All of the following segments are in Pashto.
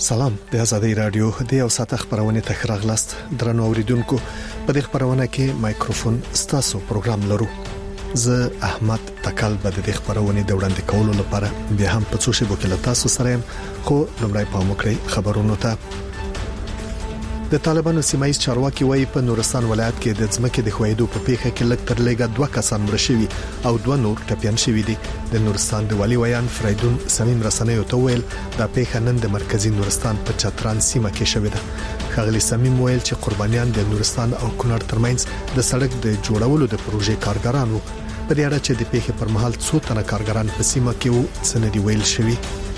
سلام د آزادۍ رادیو د یو ساعت خبرونه تخراغلاست درنو اوریدونکو په دې خبرونه کې مایکروفون ستاسو پروګرام لرو زه احمد تکل به د خبرونه د وړاندې کولو لپاره بیا هم په څو شی بوکل تاسو سره خو لمړی په موکړی خبرونه ته د طالبانو سیمایي چارواکي وایي په نورستان ولایت کې د ځمکې د خویدو په پیښه کې لږ تر لږه 2 کسان مړ شوي او 2 نور ټپيان شوي دي د نورستان د والي ویان فریدون سمیم رسنیو ته ویل دا پیښه نن د مرکزی نورستان په چتران سیمه کې شوې ده خغلی سمیم ویل چې قربانیان د نورستان او کونړ ترمنځ د سړک د جوړولو د پروژې کارګرانو په دې اړه چې د پیښې پر مهال څو تنه کارګران په سیمه کې وو سندې ویل شوي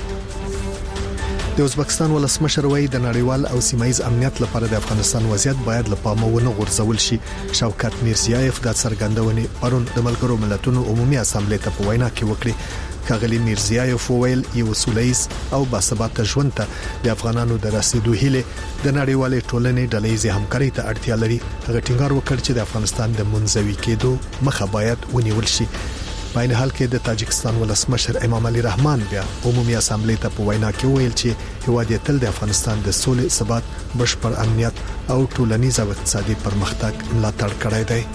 د ازبکستان ولسمشر وایي د نړیوال او سیمایي امنیت لپاره د افغانستان وضعیت باید له پامه ونه غورځول شي شوکت میرزیایف د څرګندونې پرون د ملګرو ملتونو عمومي اسامبلې ته په وینا کې وکړي کاغلی میرزیایف ویل یو سولېز او باثباته ژوند ته د افغانانو د رسیدو هیله د نړیوال ټولنې ډلهیزه همکاري ته اړتیا لري هغه ټینګار وکړ چې د افغانستان د منځوي کېدو مخه باید ونیول شي په این حال کې د تاجکستان ولسمشر امام علي رحمان بیا عمومي اسامبلې ته په وینا کې ویل چې هواد یې تل د افغانستان د سولې ثبات بشپړ امنیت او ټولنیز او اقتصادي پرمختګ ملاتړ کړی دی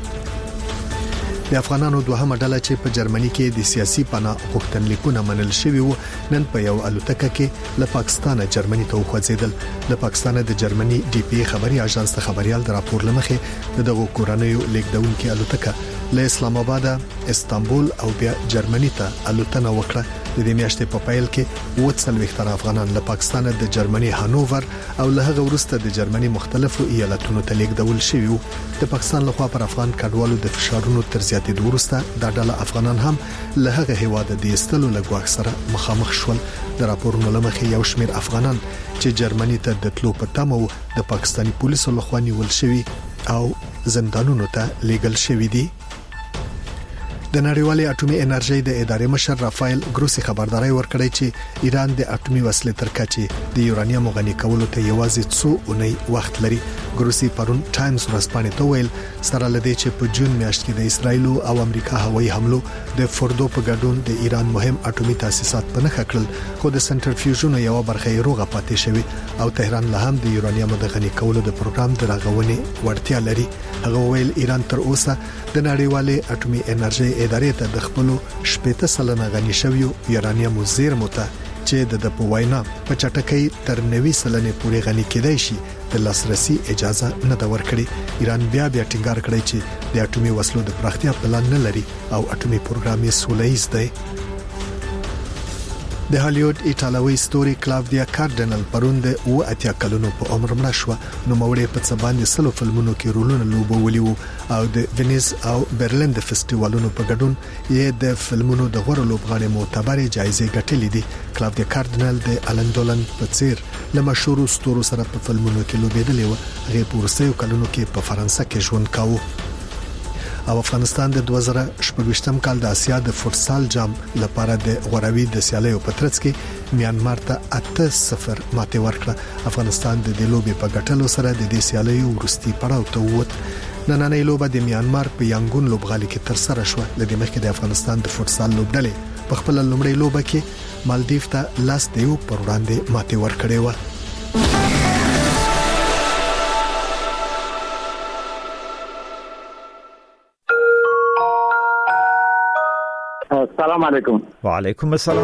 د افغانانو دوهمه ډله چې په جرمني کې د سیاسي پناه غوښتنلیکونه منل شوی وو نن په یو الوتکه کې له پاکستانه جرمني ته وخوځیدل له پاکستانه د جرمني ډي پی خبري اژانس ته خبريال د راپور لمخې دغه کورنیو لیکدونکو الوتکه له اسلام آباد استانبول او بیا جرمني ته الوتنه وکړه د دې میاشتې په پایل کې 40 افغانان له پاکستانه د جرمني هانوور او له هغه وروسته د جرمني مختلفو ایالتونو ته لیکدول شوی وو د پاکستان لخوا پر افغان کډوالو د فشارونو تر زیاتېدو وروسته د ډله افغانان هم له هغه هیواده د استلو لګواک سره مخامخ شول د راپورونو لمخې یو شمېر افغانان چې جرمني ته د تلو په تمه د پاکستاني پولیسو لخوا نیول شوی او زندانونو ته لیږل شوی دي د نړیوالې اټومي انرژي د ادارې مشر رافایل ګروسی خبرداري ورکړی چې ایران د اټومي وسلې تر کچې د یورانیم غني کولو ته یوازې څو اونۍ وخت لري ګروسی پرون ټایمز ورځپاڼې ته ویل سره لدی چې په جون میاشت کې د اسرایل او امریکا هوایي حملو د فوردو په ګډون د ایران مهم اټومي تاسیسات په نخښه کړل خو د سنټرفیوژونو یو برخه یې روغه پاتې شوی او تهران له هم د یورانیم د غني کولو د پروګرام د راغونې وړتیا لري هغه ویل ایران تر اوسه د نړیوالې اټومي انرژي ادارې ته د خپل 80% غني شوی یورانیم زیرمو ته چې د پوینا په چټکۍ تر 90% پورې غني کېدای شي د لاسرسي اجازه نه دا ورکړي ایران بیا ټینګار کړی چې د اټومي وسلو د پراختیا پلان نه لري او اټومي پروګرام یې سولېز دی د هالیوډ ایټالوي ستوري کلاودیا کارډنل پرون د 80 کلونو په عمر مړه شو نو مورې په څباندې سلو فلمونو کې رولونه لوبولي او د وینیز او برلین د فستیوالونو په ګډون یې د فلمونو د غوړ لوبغاړي معتبرې جایزې ګټلې دي کلاودیا کارډنل د الن دولن په څیر له مشهور ستورو سره په فلمونو کې لوبېدلې و هغه په ورسېو کلونو کې په فرانسه کې ژوند کاوه او افغانستان د 2018 کال د اسیا د فوتسال جام لپاره د غوړوي د سیالیو په ترڅ کې میانمار ته 8-0 ماته ورکړه افغانستان د لوبي په ګټلو سره د دې سیالیو ورستي پړاو ته ووت نننۍ لوبه د میانمار په یانګون لوبغالي کې تر سره شو لدې مخکې د افغانستان د فوتسال لوبډلې په خپل لومړی لوبه کې مالدیف ته لاس دیو پر وړاندې ماته ورکړې و السلام علیکم وعلیکم السلام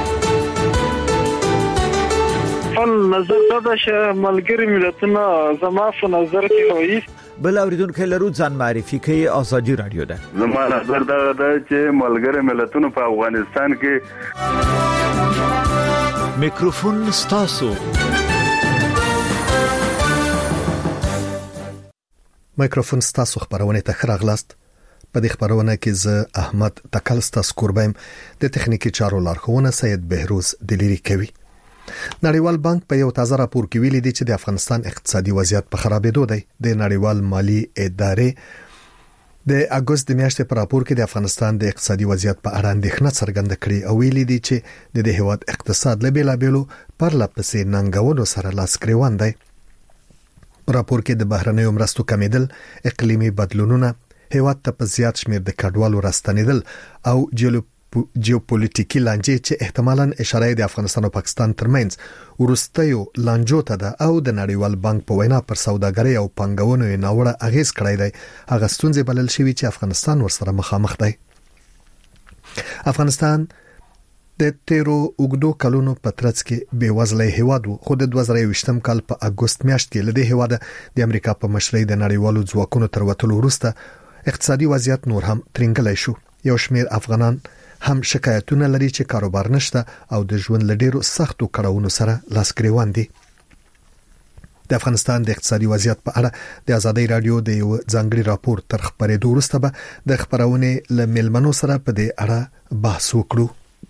نظر دا چې ملګری ملتونه زما په نظر کې وایي بل اوریدونکو لرو ځان معرفي کوي آزادي رادیو ده زما نظر دا چې ملګری ملتونه په افغانستان کې میکروفون ستاسو مایکروفون ستاسو خبرونه ته خراغلاست په دې خبرونه کې زه احمد تکل ستاسو قربایم د تخنیکی چارو لارښوونه سید بهروز دلیری کوي نړیوال بانک په یو تازه راپور کې ویلي دی چې د افغانستان اقتصادي وضعیت په خرابېدو دی د نړیوال مالی ادارې د اگست د میاشتې په راپور کې د افغانستان د اقتصادي وضعیت په اړه اندېښنه څرګنده کړې او ویلي دی چې د هیواد اقتصاد له بیلابېلو پرلپسې ننګونو سره لاس ګریوان دی راپور کې د بهرنیو مرستو کمیدل اقلیمي بدلونونه هیواد ته په زیات شمیر د کډوالو راستنیدل او جیوپولیټیکي لانجې چې احتمالاً اشاره د افغانستان او پاکستان ترمنځ ورستیو لانجو ته ده او د نړیوال بانک په وینا پر سوداګرۍ او پانګونو یې ناوړه اغیز کړی دی. هغه ستونزې بلل شوی چې افغانستان ورسره مخامخ دی. افغانستان د تیرو اوګدو کلونو په ترڅ کې بیوزله هیواد وو، خو د 2020م کال په اگست میاشت کې لدې هیواد د امریکا په مشرۍ د نړیوالو ځواکونو تر وټولو وروسته اقتصادي وضعیت نور هم ترنګلای شو. یو شمېر افغانان هم شکایتونه لري چې کاروبار نشته او د ژوند لډیرو سختو کړهونو سره لاس ګریوان دي. د افغانستان د اقتصادي وضعیت په اړه د آزادۍ رادیو د یو ځانګړي راپور تر خبرېدو وروسته به د خبرونه ل ملمنو سره په دې اړه بحث وکړو.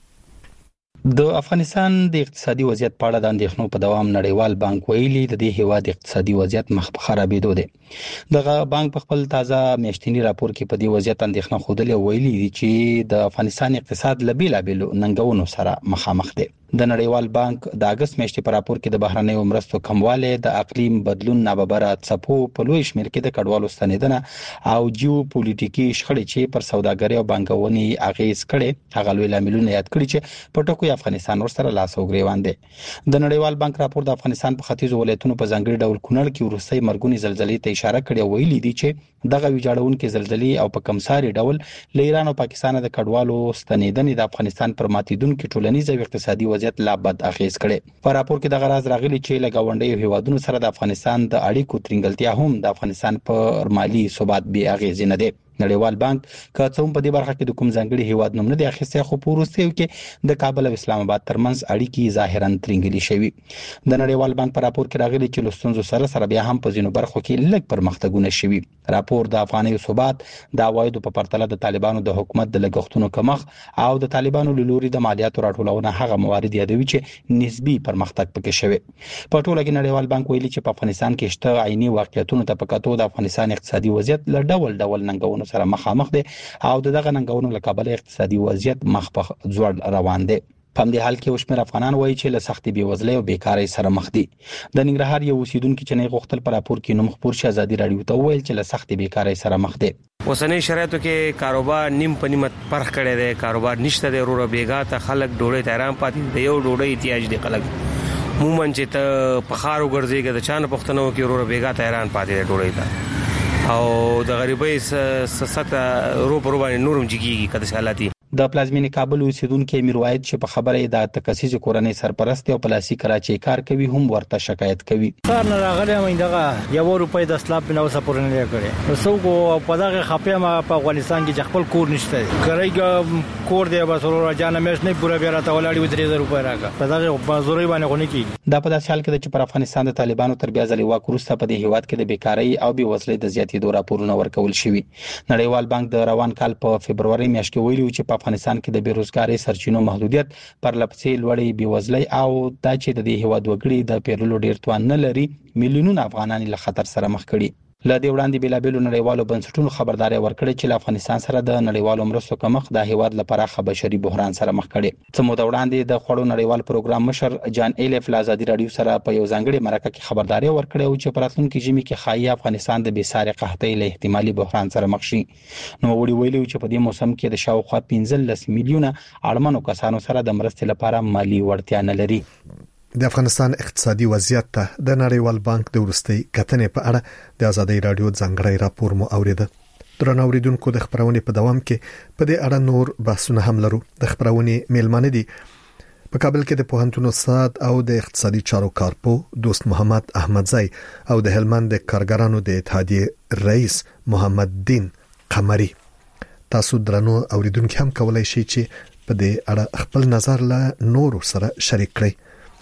د افغانستان د اقتصادي وضعیت په اړه د اندېښنو په دوام نړیوال بانک ویلي د دې هیواد اقتصادي وضعیت مخ په خرابېدو دی. دغه بانک په خپل تازه میاشتنی راپور کې په دې وضعیت اندېښنه خوده ویلي دي چې د افغانستان اقتصاد لبیلابل ننګونو سره مخامخ دی. د نړیوال بانک د اگست میاشتې په راپور کې د بهرنیو مرستو کمواله، د اقلیم بدلون، ناببره څپو په لوی شمېر کې د کډوالو ستنیدنه او جیوپولیټیکي شخړې چې پر سوداګرۍ او بانکونې اغیز کړي هغه لوی لاملونه یاد کړي چې په ټکو افغانستان ورسره لاس او ګریوان دي. د نړیوال بانک راپور د افغانستان په ختیځو ولایتونو په ځانګړي ډول کونړ کې ورستۍ مرګونی زلزلې ته اشاره کړې ویلي دي چې دغه ویجاړونکو زلزلې او په کمساري ډول ل ایران او پاکستان د کډوالو ستنیدنې د افغانستان پر ماتیدونکو ټولنیز او اقتصادي وضعیت لا بد اغیز کړي. په راپور کې د غراز راغلي چې لګاونډي هیوادونو سره د افغانستان د اړیکو ترنګلتیا هم د افغانستان پر مالی ثبات بي اغیز نه دی. نړیوال بانک که څوم په دې برخه کې د کوم ځانګړي هیواد نوم نه دی اخیسته، خو په وروستیو کې د کابل او اسلام آباد ترمنځ اړیکې ظاهرا ترنګلي شوي. د نړیوال بانک په راپور کې راغلي چې لستونزو سره بیا هم په ځینو برخو کې لږ پرمختګونه شوي. راپور د افغاني ثبات، د عوایدو په پرتله د طالبانو د حکومت د لګښتونو کمښ او د طالبانو له لوري د مالیاتو راټولونه هغه موارد یادوي چې نسبی پرمختګ پکې شوی. په ټوله کې نړیوال بانک ویلي چې په افغانستان کې شته عیني واقعیتونو ته په کتو د افغانستان اقتصادي وضعیت له ډول ننګونو سره مخامخ دي او دغه ننګونو له کابل اقتصادي وضعیت مخ په ځوړ روان دي. په دې حال کې وشمیر افغانان وایي چې له سختي بیوزلۍ او بیکارۍ سره مخ دي. د ننګرهار یو اوسیدونکو چې نه غوښتل پر راپور کې نوم خبر شي آزادۍ رادیو ته ویل چې له سختي بیکارۍ سره مخ دي. اوسنۍ شرایطو کې کاروبار نیم په نیمه پرخ کړي دي، کاروبار نشته دی، ورو بیګا ته خلک ډوړې تیران پاتې دی، یو ډوړې احتیاج دي خلک مومن چې ته په خارو ګرځيږي د چانه پښتنو کې ورو بیګا تیران پاتې دی ډوړې ته او د غریبۍ سسته روپ باندې نورم جګیږي کده حالاتي. د پلازمینې کابل اوسیدونکو امیر واحد چې په خبره د تکسیز کورنۍ سرپرست او پلاسي کراچي کار کوي هم ورته شکایت کوي. سر نه راغلی مېندغه یو روپۍ د سلاب بنو سپورنه لري سو کو په دغه خپه ما په افغانستان کې خپل کور نشته کرایګه کور دی بس ورو جان مېش نه پورا بیا راته ولاړی و 3000 روپۍ راکا په دغه بازاري باندې غونې کی. دا په داسې حال کې چې پر افغانستان د طالبانو تر بیا ځلې واک وروسته په دې هیواد کې د بیکاری او بیوزلۍ د زیاتېدو راپورونه ورکول شوي. نړیوال بانک د روان کال په فبرवरी میاشت کې ویلي چې په افغانستان کې د بیروزګاری سرچینو محدودیت، پرلپسې لوړې بیوزلۍ او دا چې د دې هیواد وګړي د پیرلو ډیر توان نه لري میلیونونه افغانان له خطر سره مخ کړي. له دې وړاندې بلابل نړیوالو بنسټونو خبرداري ورکړي چې افغانستان سره د نړیوالو مرستو کمښت د هیواد لپاره بشري بحران سره مخ کړي. څه موده وړاندې د خوړو نړیوال پروګرام مشر جان ایلف له آزادۍ رادیو سره په یو ځانګړي مرکه کې خبرداري ورکړي او چې پراتلونکو ژمي کې خایي افغانستان د بیسارې قحطۍ له احتمالي بحران سره مخ شي. نو ویلي چې په دې موسم کې د شاوخوا 15 میلیونه اړمنو کسانو سره د مرستې لپاره مالی وړتیا نه لري. د افغانستان اقتصادي وضعیت ته د نړیوال بانک د ورستۍ کتنې په اړه د آزادۍ رادیو ځانګړی راپور مو اوریده. درنو اوریدونکو د خبرونې په دوام کې په دې اړه نور بحثونه هم لرو. د خبرونې میلمانه دي په کابل کې د پوهنتون استاد او د اقتصادي چارو کارپو دوست محمد احمدزی او د هلمند د کارګرانو د اتحادیې رئیس محمد دین قمری. تاسو درنو اوریدونکو هم کولای شئ چې په دې اړه خپل نظر له نورو سره شریک کړئ.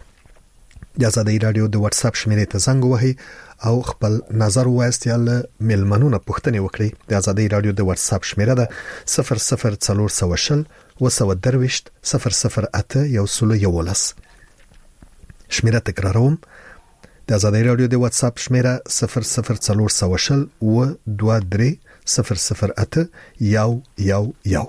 د آزادۍ رادیو د واتس اپ شمیرې ته زنګ وهئ او خپل نظر وایست یا له ملمنونو پوښتنه وکړئ. د آزادۍ رادیو د واتس اپ شمیره ده 0040 وسودرويشت 008 111. شمیره تکراروم. د آزادۍ رادیو د واتس اپ شمیره 0040 و23 008 111.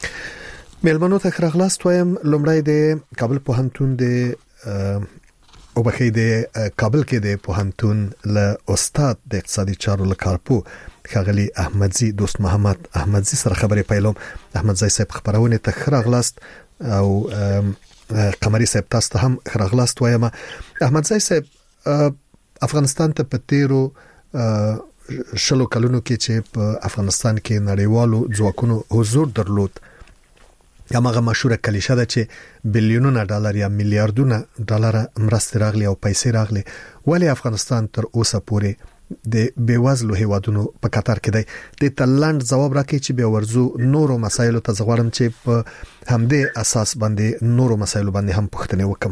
ملمنو ته خراغلاست وایم. لومړی د کابل پوهنتون د وبخې د کابل کې د پوهنتون له استاد د اقتصادي چارو لکارپو خغلی احمدزي دوست محمد احمدزي سره خبرې پیلوم. احمدزي صاحب خبرونه ته خراغلاست او قمري صاحب تاسو ته هم خراغلاست وایم. احمدزي صاحب افغانستان ته په تیرو شلو کلونو کې چې په افغانستان کې نړیوالو ځواکونو حضور درلود هغه مشهور کلیشه ده چې بلیونونه ډالر یا میلیارډونه ډالر مرستې راغلي او پیسې راغلي، ولی افغانستان تر اوسه پورې د بیوزلو هیوادونو په قطار کې دی. د تلند جواب راکړي چې به ورزو نورو مسایلو ته زغورم چې په همدې اساس باندې نورو مسایلو باندې هم پوښتنه وکم.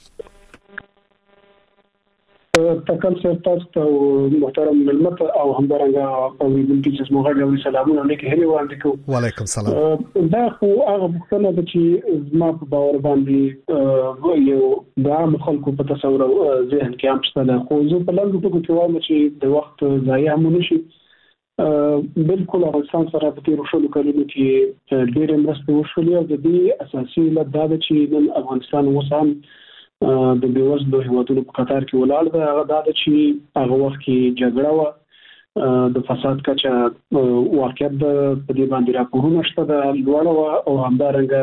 تکل سره تاسو محترم ملمت او همدارنګه او د دې چې موږ غوړي سلامونه لیکي هلي وړاندې کوم. وعلیکم سلام. دا خو هغه بخښنه ده چې زما په باور باندې یو د عام خلکو په تصور ذهن کې هم شته، خو زه په لږ ټکو کې وایم چې د وخت ضایع هم نشي. بالکل افغانستان سره په تیر شلو کلونو کې ډېر مرسته وشولې او د دې اساسي علت دا ده چې نن افغانستان وسام د بیوزلو هیوادونو په قطار کې ولاړ دی. هغه دا چې هغه وخت کې جګړه و، د فساد کچه واقعیت په دې باندې راپورونه شته د لوړه او همدارنګه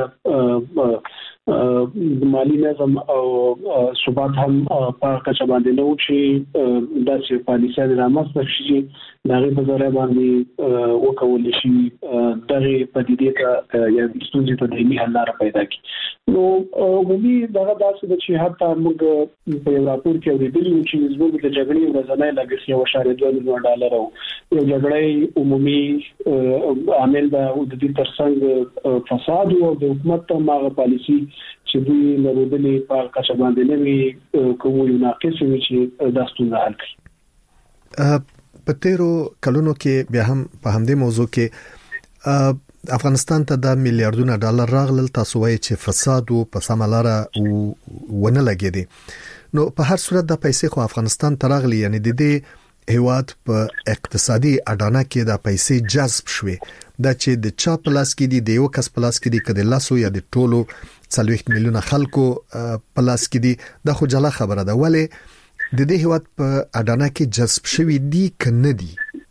د مالی نظم او ثبات هم په کچه باندې نو چې داسې پالیسۍ رامنځته شي دغه په ذریعہ باندې وکول شي دغه پدیدې ته یا ستونزې ته د حل لار پیدا کړي. نو عمومي دغه داسې چې حتی موږ په یو راپور کې اوریدلی چې زموږ د جګړې ورځنی لګښت یو $1.2 میلیون او یو جګړې عمومي عامل د دې ترڅنګ فساد او د حکومت ماغه پالیسي چې دوی لرودلې په کچه باندې نوي کومو یو ناقص وي چې دا ستونزه حل کړي. په تیرو کلونو کې بیا هم په همدې موضوع کې افغانستان ته د میلیارډونو ډالر راغلل. تاسو وایي چې فساد او په سملاره ونه لګیدي. نو په هر صورت د پیسې خو افغانستان ته راغلي، یعنی د دې هیواد په اقتصادي اډانه کې د پیسې جذب شوي دا چې د چا پلاس کې دي، د یو کس پلاس کې دي، کله لاسو یا د ټولو 40 میلیونه خلکو پلاس کې دي، دا خو جلا خبره ده. ولی د دې هیواد په اډانه کې جذب شوي دي کنه دي؟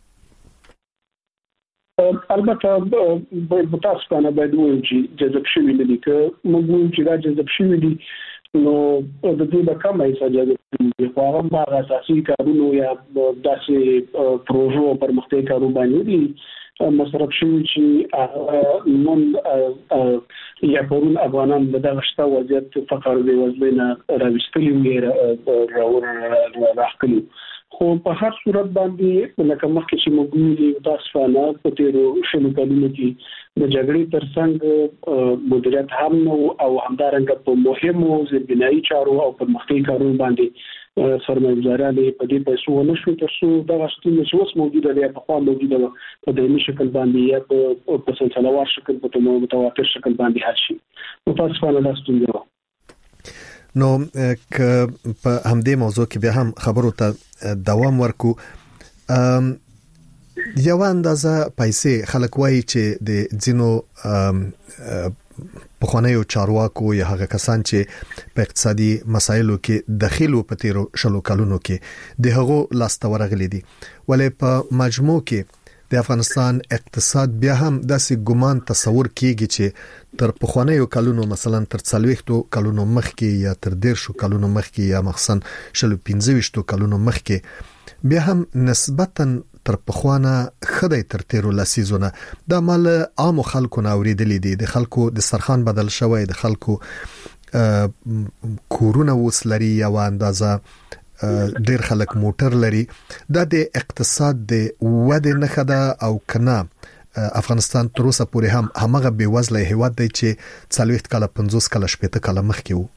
البته متاسفانه باید وایو چې جذب شوي نه دي. که موږ وایو چې دا جذب شوي دي نو د دې د کمه حصہ جذب شوي خو هغه اساسي کارونو یا داسې پروژو پرمختګ کارو باندې دي مصرف شوي چې نن یا پرون افغانان د دغه شته وضعیت فقر دی وزبینه راوستلی وي راخلي. خو په هر صورت باندې لکه مخکې چې موږ ویلي متاسفانه په تیرو شلو کلونو کې د جګړې ترڅنګ مدیریت هم او همدارنګه په مهمو زیربنایي چارو او پرمختګ کارونو باندې سرمایه‌ګزارانې په دې پیسو نشو ترڅو دغه ستونزې چې اوس موجوده ده په خوا موجوده ده په دایمي شکل باندې یا په سلسلهوار شکل په متواتر شکل باندې حل شي. متاسفانه دا ستونزه ده. نو که په همدې موضوع کې به هم خبرو ته دوام ورکو، یو اندازه پیسې خلک وایي چې د ځینو پخوانیو چارواکو یا هغه کسان چې په اقتصادي مسایلو کې دخیلو په تیرو شلو کلونو کې د هغو لاسته ورغلي دي، ولې په مجموع کې د افغانستان اقتصاد بیا هم داسې ګمان تصور کیږي چې تر پخوانیو کلونو مثلا تر 40 کلونو مخکې یا تر 10 کلونو مخکې یا مخصن 15 کلونو مخکې بیا هم نسبتاً تر پخوانه خدای تر تیرو لسیزونه د مال عام خلکو ناوریدلې دي، د خلکو د سرخان بدل شوی، د خلکو کورونه وسلري یو اندازه ډیر خلک موټر لري. دا د اقتصاد د وده نه خده او کنه افغانستان تر اوسه پورې هم همغه بیوزله هیواد دی چې 40 کاله 50 کاله 80 کاله مخکې وو.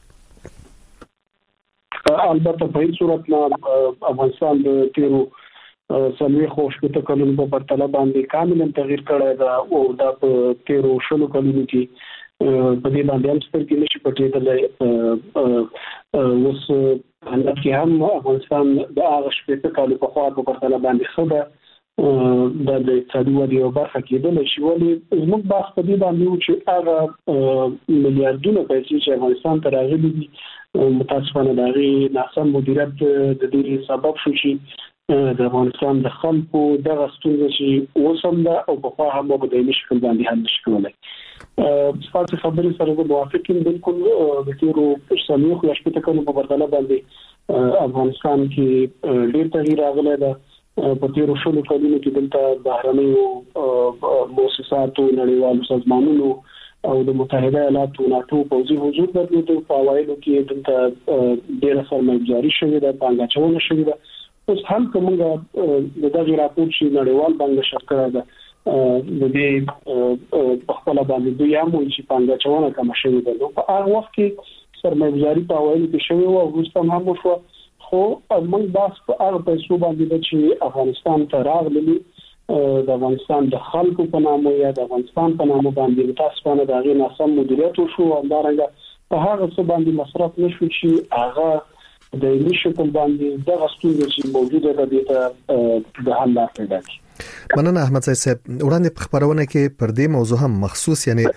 البته په هیڅ صورت نه افغانستان د تیرو سلوي خوشبته کلونو په پرتله باندې کاملا تغییر کړی دا او دا په تیرو شلو کلونو کې په دې باندې هم سترګې نشي پټېدلې. اوس هلته هم افغانستان د هغه شپږ کالو په خوا په پرتله باندې خبره د اقتصادي ودې او برخه کېدل شي. ولې زموږ بحث په دې باندې و چې هغه میلیارډونه پیسې چې افغانستان ته راغلي دي متاسفانه دغه ناسم مدیریت د دې سبب شو چې د افغانستان د خلکو د غستون چې وسم ده او په خوا هم په دایمي شکل باندې حل نشي کولای. څه خبرې سره موافقین بالکل د تیرو پښتنو خو شپته کلو په بدله باندې افغانستان کې ډېر تغییر راغلی ده. په تیرو شلو کلونو کې دلته بهرنیو مؤسساتو نړیوالو سازمانونو او د متحده ایالاتو ناتو پوځي حضور درلود په اوایلو کې دلته ډېر سرمایه‌ګذاري شوې ده، پانګاچونه شوې ده. اوس هم کومه د دغه راپور چې نړیوال بانک شرکت ده د دې په خپل باندې دوی هم چې پانګاچونه کم شوې ده. نو په هغه وخت کې سرمایه‌ګذاري په اوایلو کې شوې او وروسته هم وشو. خو موږ باس په هغه پیسو باندې چې افغانستان ته راغلي د افغانستان د خلکو په نامه یا د افغانستان په نامه باندې متاسفانه د هغه ناسم مدیریت وشو او دارنګه په هغه څه باندې مصرف نشو چې هغه د نشکل باندې د غستون چې موجوده ده د حل لار پیدا کړي. مننه احمد صاحب. وړاندې په خبرونه کې پر دې موضوع هم مخصوص یعنی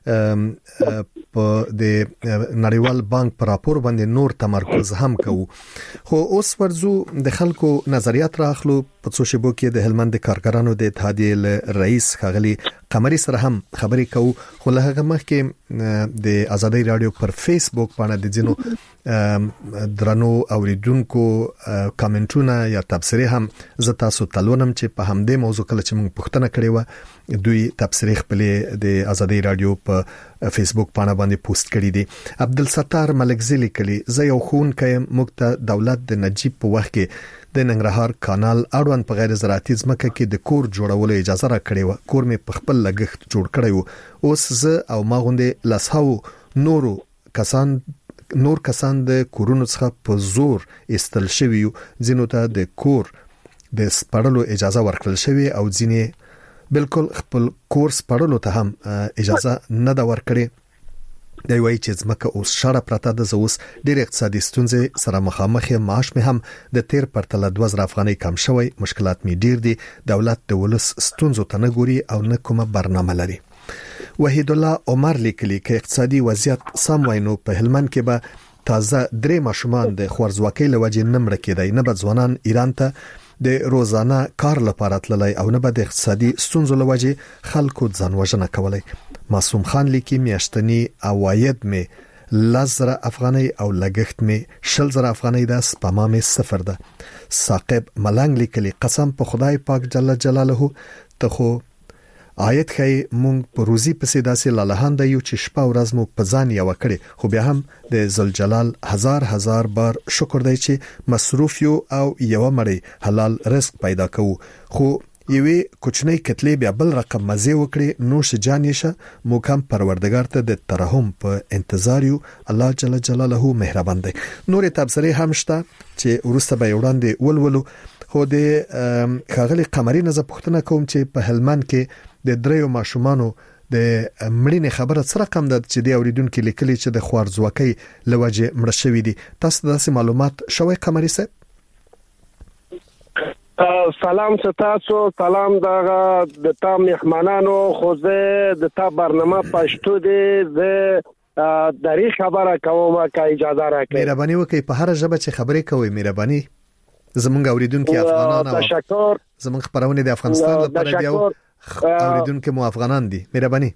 په د نړیوال بانک پر راپور باندې نور تمرکز هم کوو. خو اوس ورزو د خلکو نظریات راخلو په څو شیبو کې د هلمند کارګرانو د اتحادیې رئیس خغلی قمري سره هم خبرې کوو. خو له هغه مخکې د ازادي رادیو پر فیسبوک باندې د جنو درنو اوریدونکو کامنټونه یا تبصرې هم زه تاسو تلونم چې په همدې موضوع کله چې موږ پوښتنه کړې و دوی تبصرې خپل د ازادي رادیو په فیسبوک باندې پوسټ کړی دي. عبدالستار ملکزلی کلی زه یو خونکې مکته دولت د نجیب په وخت کې د ننګرهار کانال اړوند په غیر زراعتي ځمکه کې د کور جوړولو اجازه را کړې و. کور مې په خپل لګښت جوړ کړی و. اوس زه او ما غوندې لاسهاو نور کسان د کورونو څخه په زور استل شوی یو. ځینو ته د کور د سپړلو اجازه ورکړل شوی او ځینې بالکل خپل کورس پړلو ته هم اجازه نه دا ورکړي. دی وایي چې ځمکه اوس شړه پرته ده. زه اوس ډېر اقتصادي ستونزې سره مخامخ یم. معاش مې هم د تیر پرتله 2000 افغانۍ کم شوی. مشکلات مې ډېر دي. دولت د ولس ستونزو ته نه ګوري او نه کومه برنامه لري. وحید الله عمر لیکلی چې اقتصادي وضعیت سم وای نو په هلمند کې به تازه 3 ماشومان د خورځواکۍ لوجې نمړه کېدای. نه به ځوانان ایران ته د روزانه کار لپاره تللی او نه به د اقتصادي ستونزو لوجې خلکو ځان وژنه کولای. معصوم خان لیکي میاشتنی عواید مې 10,000 افغانۍ او لګښت مې 60,000 افغانۍ ده. سپما مې 0 ده. ثاقب ملنګ لیکلی قسم په خدای پاک جل جلاله ته خو آیت خی مونږ په روزي پسې داسې لالهان دی چې شپه ورځ مو په ځان یو کړي. خو بیا هم د ذوالجلال هزار بار شکر دی چې مصروف یو او یو مړی حلال رزق پیدا کوو. خو یوې کوچنۍ کتلې بیا بل رقم مزه وکړي. نوش جان یې مو کوم پروردگار ته د ترحم په انتظار یو. الله جل جلاله مهربان دی. نور تبصرې هم شته چې ورسته به وړاندې ولولو. خو د خغلی قمري نه زه پوښتنه کوم چې په هلمند کې د 3 ماشومانو د مړینې خبره سره کم ده چې د اوریدونکو لیکلي چې د خوارځواکۍ لوجه مړ شوی دي. تاسو داسې معلومات شوي قمري صاحب؟ سلام ستاسو. سلام د تا مهمانانو. خو زه د تا برنامه پښتو دی زه دری خبره کوم که اجازه راکړئ. مهرباني وکړئ په هر ژبه چې خبرې کوئ. مهرباني زمونږ اوریدونکو افغانان او زمونږ خبرونه د افغانستان لپاره دی او اوریدونکو مو افغانان دي. مهرباني.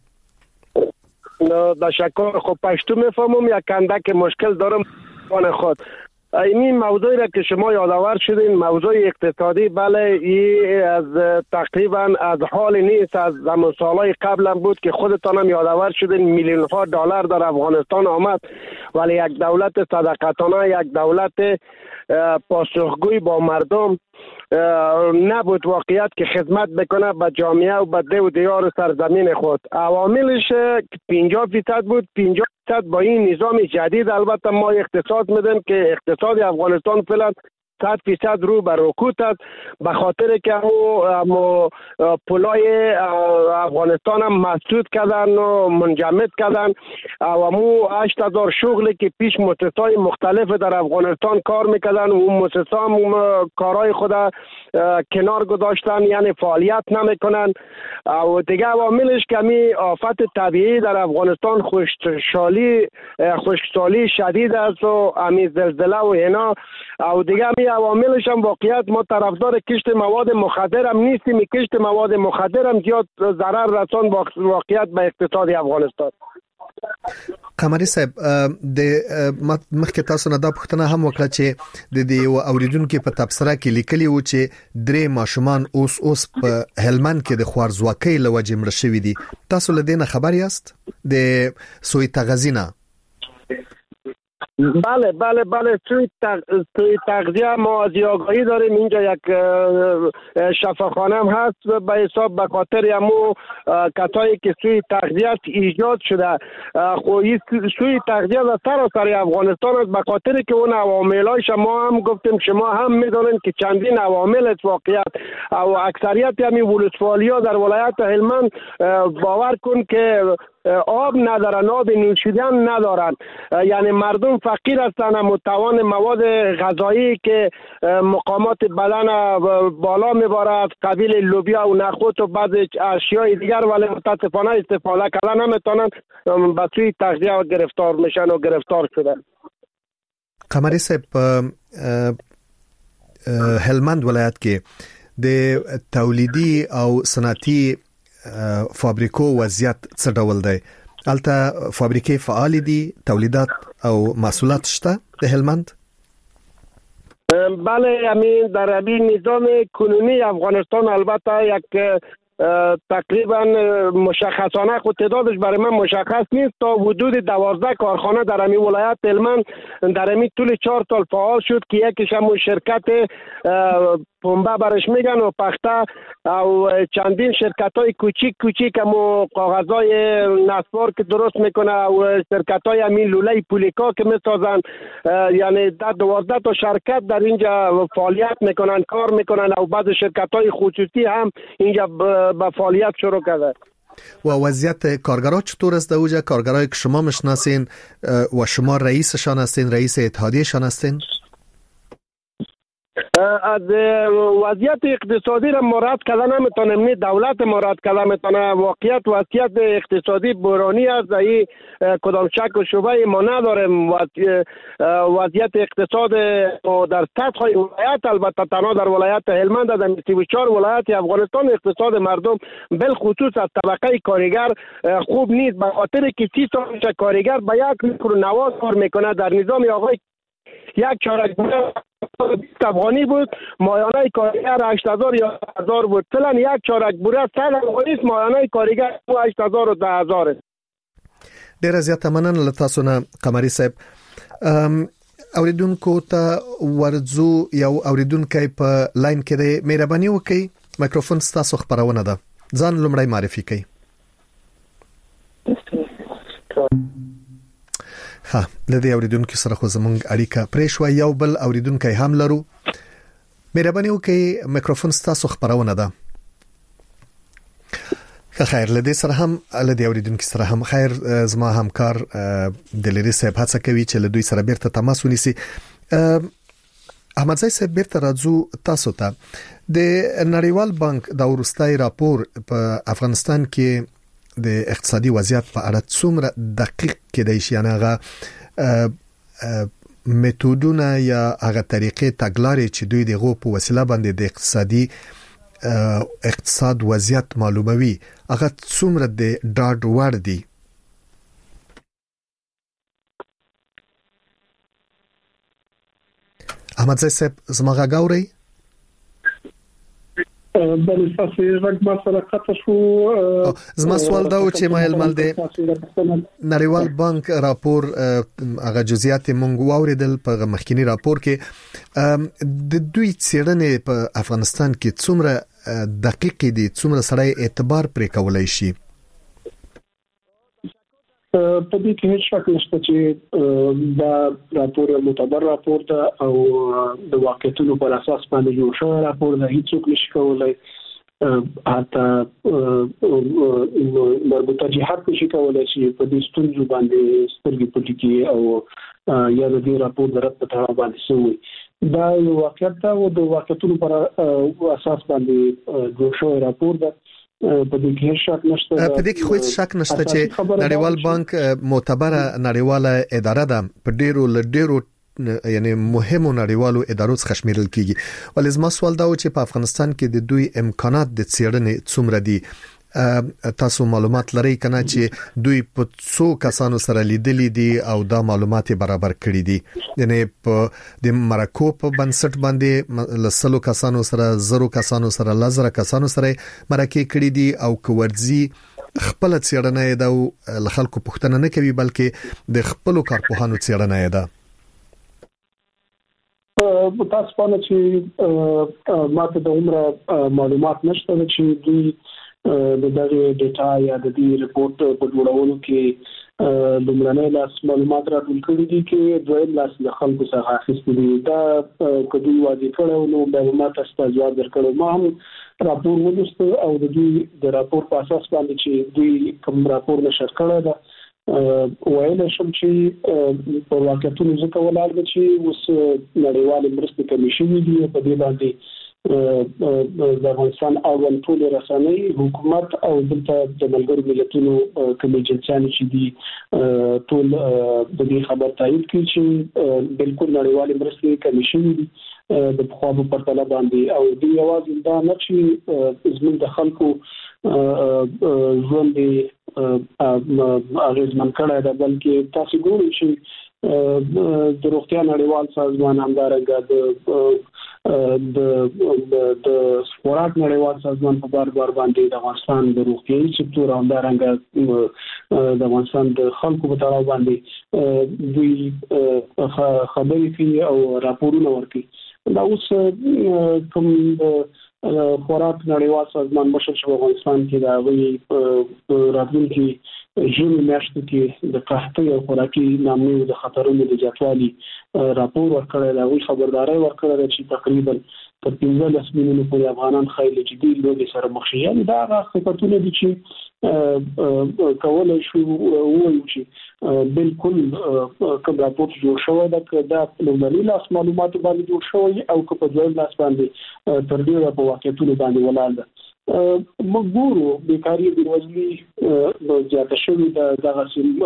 تشکر. خب پشتو میفهمم یک اندک مشکل دارم خانه خود. این موضوعی را که شما یادآور شدین موضوع اقتصادی بله این از تقریبا از حال نیست. از زمان سالهای قبل هم بود که خودتان هم یادآور شدین میلیون ها دلار در افغانستان آمد ولی یک دولت صداقتانه یک دولت پاسخگوی با مردم نبود واقعیت که خدمت بکنه به جامعه و به ده و دیار سرزمین خود. عواملش 50% بود. 50% با این نظام جدید البته ما اقتصاد میدیم که اقتصاد افغانستان فعلا 100% رو به رکود است، به خاطر که همو پولای افغانستان هم مسدود کردن و منجمد کردن و همو 8000 شغلی که پیش مؤسسات مختلف در افغانستان کار میکردن و مؤسسات هم کارهای خود کنار گذاشتن، یعنی فعالیت نمیکنن. و دیگه عواملش که می آفت طبیعی در افغانستان خشکسالی شدید است و امی زلزله و اینا. و دیگه می عواملش هم واقعیت ما طرفدار کشت مواد مخدر هم نیستیم. کشت مواد مخدر هم زیاد ضرر رسان واقعیت به اقتصاد افغانستان. قمري صاحب د مخکې تاسو نه دا پوښتنه هم وکړه چې د دې اوریدونکو په تبصره کې لیکلي و چې درې ماشومان اوس په هلمند کې د خوارزواکۍ لوجې مړ شوي دي. تاسو له دې نه خبر یاست د سوی تغذیه؟ بله سوی تغذیه ما از آگاهی داریم. اینجا یک شفاخانه هم هست به حساب به خاطر همو کسایی که سوی تغذیه ایجاد شده. خوی سوی تغذیه در سراسر افغانستان است به خاطر که اون عواملش ما هم گفتیم شما هم میدونید که چندین عوامل است واقعیت. و اکثریت همین ولسوالی‌ها در ولایت هلمند باور کن که آب ندارن، آب نوشیدن ندارن، یعنی مردم فقیر هستن. متوان مواد غذایی که مقامات بدن بالا میبره از قبیل لوبیا و نخود و بعض اشیای دیگر، ولی متاسفانه استفاده کردن نمیتونن، به سوی تغذیه گرفتار میشن و گرفتار شدن. قمري صاحب هلمند ولایت کې د تولیدي او صنعتي فابریکو وضعیت څه ډول دی؟ البته فابریکې فعال دي، تولیدات او محصولات شته د هلمند؟ بله، همین در همین نظام کنونی افغانستان البته یک تقریبا مشخصانه خود تعدادش برای من مشخص نیست، تا حدود 12 کارخانه در همین ولایت هلمند در همین طول 4 سال فعال شد که یکیش همون شرکت پنبه برش میگن و پخته و چندین شرکت های کوچیک همون کاغذهای نسوار که درست میکنه و شرکت های همین لوله پولیکا که میسازن، یعنی 12 تا شرکت در اینجا فعالیت میکنن، کار میکنن و بعض شرکت های خصوصی هم اینجا به فعالیت شروع کرده. و وضعیت کارگرها چطور است در اوجه؟ کارگرایی که شما مشناسین و شما رئیسشان هستین، رئیس اتحادیه‌شان هستین؟ از وضعیت اقتصادی را مراد کردن نمیتونم، نه دولت مراد کردن میتونه. واقعیت وضعیت اقتصادی بحرانی است، این کدام شک و شبهه ما نداریم. وضعیت اقتصاد در سطح ولایت، البته تنها در ولایت هلمند در 34 ولایت افغانستان اقتصاد مردم بالخصوص از طبقه کارگر خوب نیست، به خاطر که 30 سال کارگر به 1 میکرو کار میکنه. در نظام آقای یک چارک افغانی بود، مایانه کارگر 8000 یا 1000 بود. فعلا یک چارک بوره 100 افغانی است، مایانه کارگر 8000 و 10000 است. ډیر زیات مننه له تاسو نه قمري صاحب. اوریدونکو ته ورځو یو اوریدونکو په لاین کې دی، مهرباني وکړئ میکروفون ستاسو خبرونه ده، ځان لومړی معرفي کړئ. ها د دې اوریدونکو سره خو زمونږ اړیکه پرې شو. یو بل اوریدونکو هم لرو، مهرباني وکړئ میکروفون ستاسو خبرونه ده. خیر، لدې سره هم لدې اوریدونکو سره هم خیر، زما همکار د لری صاحب هڅه کوي چې له دوی سره بیرته تماس ونیسي. احمد زای صاحب بیرته راځو تاسو ته. د نړیوال بانک د ورستای راپور په افغانستان کې د اقتصادي وضعیت په اړه څومره دقیق کېدای شي؟ یعنی هغه میتودونه یا هغه طریقې تګلارې چې دوی دغه په وسیله باندې د اقتصاد وضعیت معلوموي، هغه څومره د ډاډ وړ دي؟ احمد زای صاحب زما غږ اورئ؟ بل تاسو یې ما سره قطع شو. زما سوال دا و چې ما علم د نړیوال بانک راپور هغه جزئیات مونږ واوریدل په مخکینی راپور کې، د دوی څېړنې په افغانستان کې څومره دقیق دي، څومره سره اعتبار پرې کولای شي؟ په دې کې هیڅ شک نشته چې دا راپور معتبر راپور ده او د واقعیتونو پر اساس باندې جوړ شوی راپور ده. هیڅوک نشي کولای حتی مربوطه جهات نشي کولای چې په دې ستونزو باندې سترګې پټې کړي او یا د دې راپور درته په تړاو باندې سوي. دا یو واقعیت ده او د واقعیتونو پر اساس باندې جوړ شوی راپور ده. په دې کې شک نشته چې نړیوال بانک معتبره نړیواله اداره ده په ډیرو یعنی مهمو نړیوالو ادارو څخه شمیرل کیږي. ولې زما سوال دا و چې په افغانستان کې د دوی امکانات د څېړنې څومره دي؟ تاسو معلومات لرئ کنه چې دوی په څو کسانو سره لیدلې دي او دا معلومات برابر کړي دي؟ یعنی په د مرکو په بنسټ باندې لسلو کسانو سره، زرو کسانو سره، لزر کسانو سره مرکه کړي دي او کوورځي خپل څېړنه ده او خلکو پوښتنه نه کوي بلکې د خپل کارپوهانو څېړنه ده. تاسو په اړه چې ماته د عمره معلومات نشته چې دوی د دغه ډیټا یا د دې ریپورت په جوړولو کې لومړنۍ لاس معلومات راټول کړي دي چې دویم لاس د خلکو څخه اخیستي دي. دا کدی واضح کړو نو معلومات ستاسو ځواب درکړو. ما هم راپور ولوست او د دې د راپور په اساس باندې چې دوی کوم راپور نشر کړی دا وایي شم چې په واقعیتونو ځکه ولاړ دي چې اوس نړیوال مرستې کمیشن دی په دې باندې د افغانستان اول ټول رسنۍ حکومت او دلته د ملګرو ملتونو کمیټې چې دي ټول د دې خبر تایید کړي چې بالکل نړیوال مرستې کمیشن دی د خپل په تله باندې او د یوازې دا نه چې زموږ د خلکو ژوند اغیزمن کړی دا بلکې تاسو ګورئ چې د روغتیا نړیوال سازمان همدارنګه د خوراک نړیوال سازمان په بار باندې د افغانستان د روغتیايي سکتور همدارنګه د افغانستان د خلکو په تړاو باندې دوی خبرې کوي او راپورونه ورکوي. دا اوس کوم خوراک نړیوال سازمان مشر شو افغانستان کې دا وی راتلونکي ژوند میاشتو کې د قحطۍ او خوراکي ناامنۍ د خطرونو د زیاتوالي راپور ورکړی دی. وی خبرداري ورکړی دی چې تقریبا تر 15 میلیونو پورې افغانان خایي چې دوی لوږې سره مخ شي. یعنی دا صفتونه دي چې کولای شو وایو چې بالکل کوم راپور جوړ شوی دا لومړني لاس معلومات باندې جوړ شوی او په دویم لاس باندې تر دې په واقعیتونو باندې ولاړ ده. موږ ګورو بیکاری د وزلي زیاته شوې دغه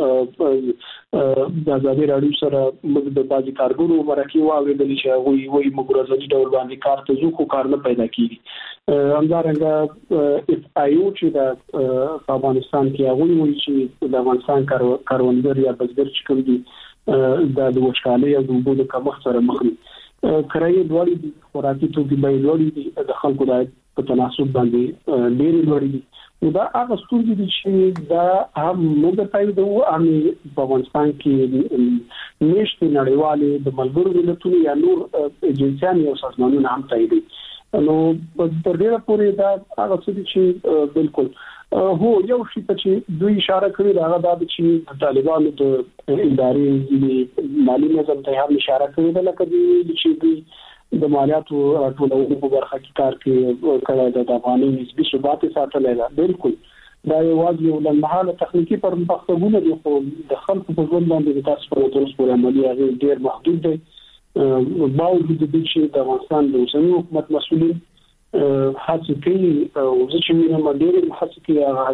د ازادي راډیو سره موږ د بازي کارګرو مرکه واوریدل چې وایي موږ ورځنی ډول باندې کار ته ځو خو کار نه پیدا کیږي. همدارنګه اف آی او چې د افغانستان کې وایي چې د افغانستان کاروانګر یا بزګر چې کوم دي د وچکالۍ او د اوبو د کمښت سره مخ دي. کرایې لوړې دي، خوراکي توکي بیې لوړې دي، د خلکو د په تناسب باندې ډېرې لوړې دي. دا هغه ستونزې دي چې دا هم موږ تاییدو هم په افغانستان کې نشته نړیوالې د ملګرو ملتونو یا نور ایجنسیان او سازمانونه هم تاییدوي. نو تر ډیره پورې دا هغه څه دي چې بالکل هو یو شی ته چې دوی اشاره کړې دا د طالبانو د ادارې مالی نظام ته هم اشاره کړې ده لکه چې دوی د مالیاتو ټولولو په برخه کې کار کوي کړه د افغاني نسبي ثبات ساتلای دا بالکل دا یوازې یو لنډمهاله تخنیکی پرمختګونه دي خو د خلکو په ژوند باندې تاسو په اوس پورې عملي هغه ډیر محدود دي. باوجود د دې چې د افغانستان د اوسنی حکومت مسؤلین هڅه کوي او چې موږ ډېر هڅه کوي هغه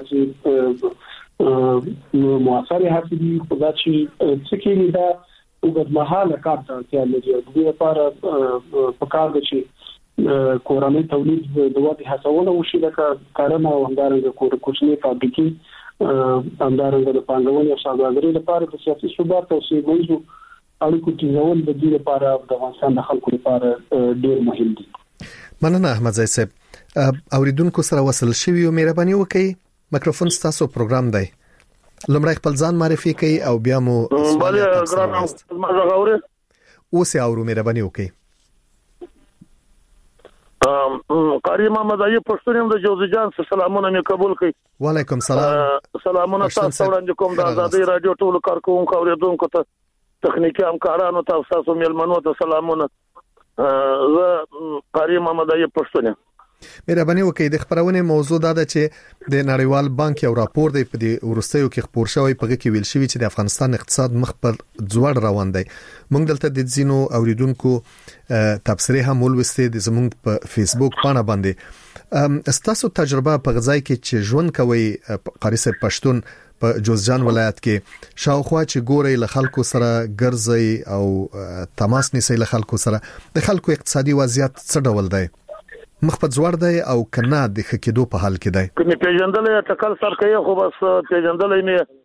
موثره هڅه دي خدای چې څه کوي دا وګړمحاله کار ته اړتیا لري. د دې لپاره په کار دي چې کورنۍ تولید د وادي هڅونه وشي لکه کارونه او همدارنګه کوچني فابریکې همدارنګه د پانګونې او سوداګرۍ لپاره د سیاسي ثبات او سیاسي اړیکو ټینګول د دې لپاره د افغانستان د خلکو لپاره ډېر مهم دي. مننه احمد زئی صاحب. اوریدونکو سره وصل شوی او مهرباني وکړئ. میکروفون تاسو پروګرام دی. لمړی خپل ځان معرفي کړئ او بیا مو بله ګرام ما زغوره اوس اورو مهرباني وکړئ. قاری محمد ایوب پښتون هم د جوزجان سلامونه مې قبول کړئ. وعلیکم سلام. سلامونه تاسو وړاندې کوم د آزادۍ رادیو ټول کارکونکو اوریدونکو ته تخنیکی همکارانو ته تاسو مېلمنو ته سلامونه. زه قاری محمد ایوب پښتون یم. مهرباني وکړئ د خبرونه موضوع دا ده چې د نړیوال بانک یو راپور دی په دې ورستیو کې خبر شوی په کې ویل شوی چې د افغانستان اقتصاد مخ پر ځوړ روان دی. موږ دلته د ځینو اوریدونکو تبصره هم ولوستې د زموږ په فیسبوک باندې باندې ستاسو تجربه په غځای کې چې ژوند کوي قاری صاحب پښتون په جوزجان ولایت کې شاوخوا چې ګوري له خلکو سره ګرځي او تماس نیسي له خلکو سره د خلکو اقتصادي وضعیت څه ډول دی؟ مخ په ځوړ دی او کنه د خکېدو په حال کې دی؟ کومې پیژندلې ټکل سر کوي خو بس پیژندلې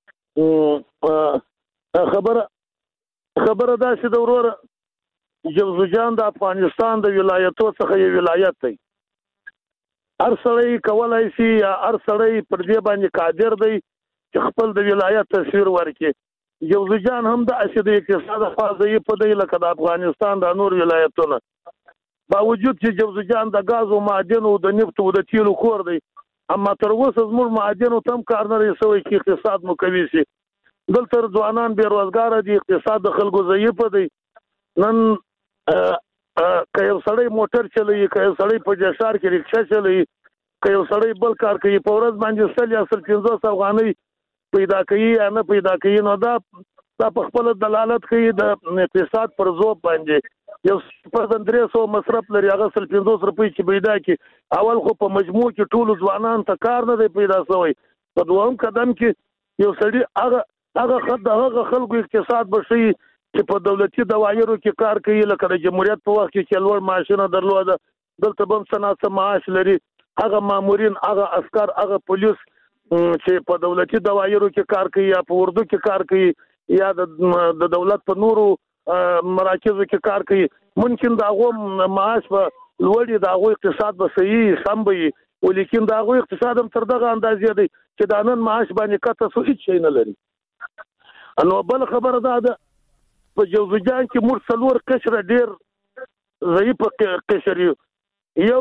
مې خبره دا چې د ورور جوزجان د افغانستان د ولایتو څخه یو ولایت دی. هر سړی کولای شي یا هر سړی پر دې باندې قادر دی چې خپل د ولایت تصویر ورکړي. جوزجان هم د اسید اقتصاد فازې په دی لکه د افغانستان د نور ولایتونو باوجود چې جوزجان د غاز او معدن او د نفت او د تیلو کور دی، اما تر اوسه زموږ معدن او تم کار نه رسوي چې اقتصاد مو کوي شي. دلته ځوانان بیروزګار دي، اقتصاد د خلکو ضعیف دی. نن که یو سړی موټر چلوي، که یو سړی په جشار کې رکشا چلوي، که یو سړی بل کار کوي، په ورځ باندې 100 یا 150 افغانۍ پیدا کوي یا نه پیدا کوي، نو دا په خپل دلالت کوي د اقتصاد پر ذوب باندې. یو پر 300 مصرف لري، هغه 150 روپۍ چې پیدا کی اول خو په مجموع کې ټول ځوانان ته کار نه دی پیدا شوی. په دویم قدم کې یو سړی هغه خلکو اقتصاد بشي چې په دولتي دوايرو کې کار کوي، لکه د جمهوریت په وخت کې لوړ معاشونه درلوده، دلته بم صنعت معاش لري. هغه مامورین، هغه عسكر، هغه پولیس چې په دولتي دوايرو کې کار کوي یا په اردو کې کار کوي یا د دولت په نورو مراکزو کې کار کوي، ممکن دا غو معاش په لوړي دا غو اقتصاد به صحیح سم وي، ولیکن دا غو اقتصاد هم تر دغه اندازې دی چې دا نن معاش باندې کته سو هیڅ شي نه لري. نو بل خبره ده په جوزجان کې موږ څلور قشر ډیر ضعیف قشر یو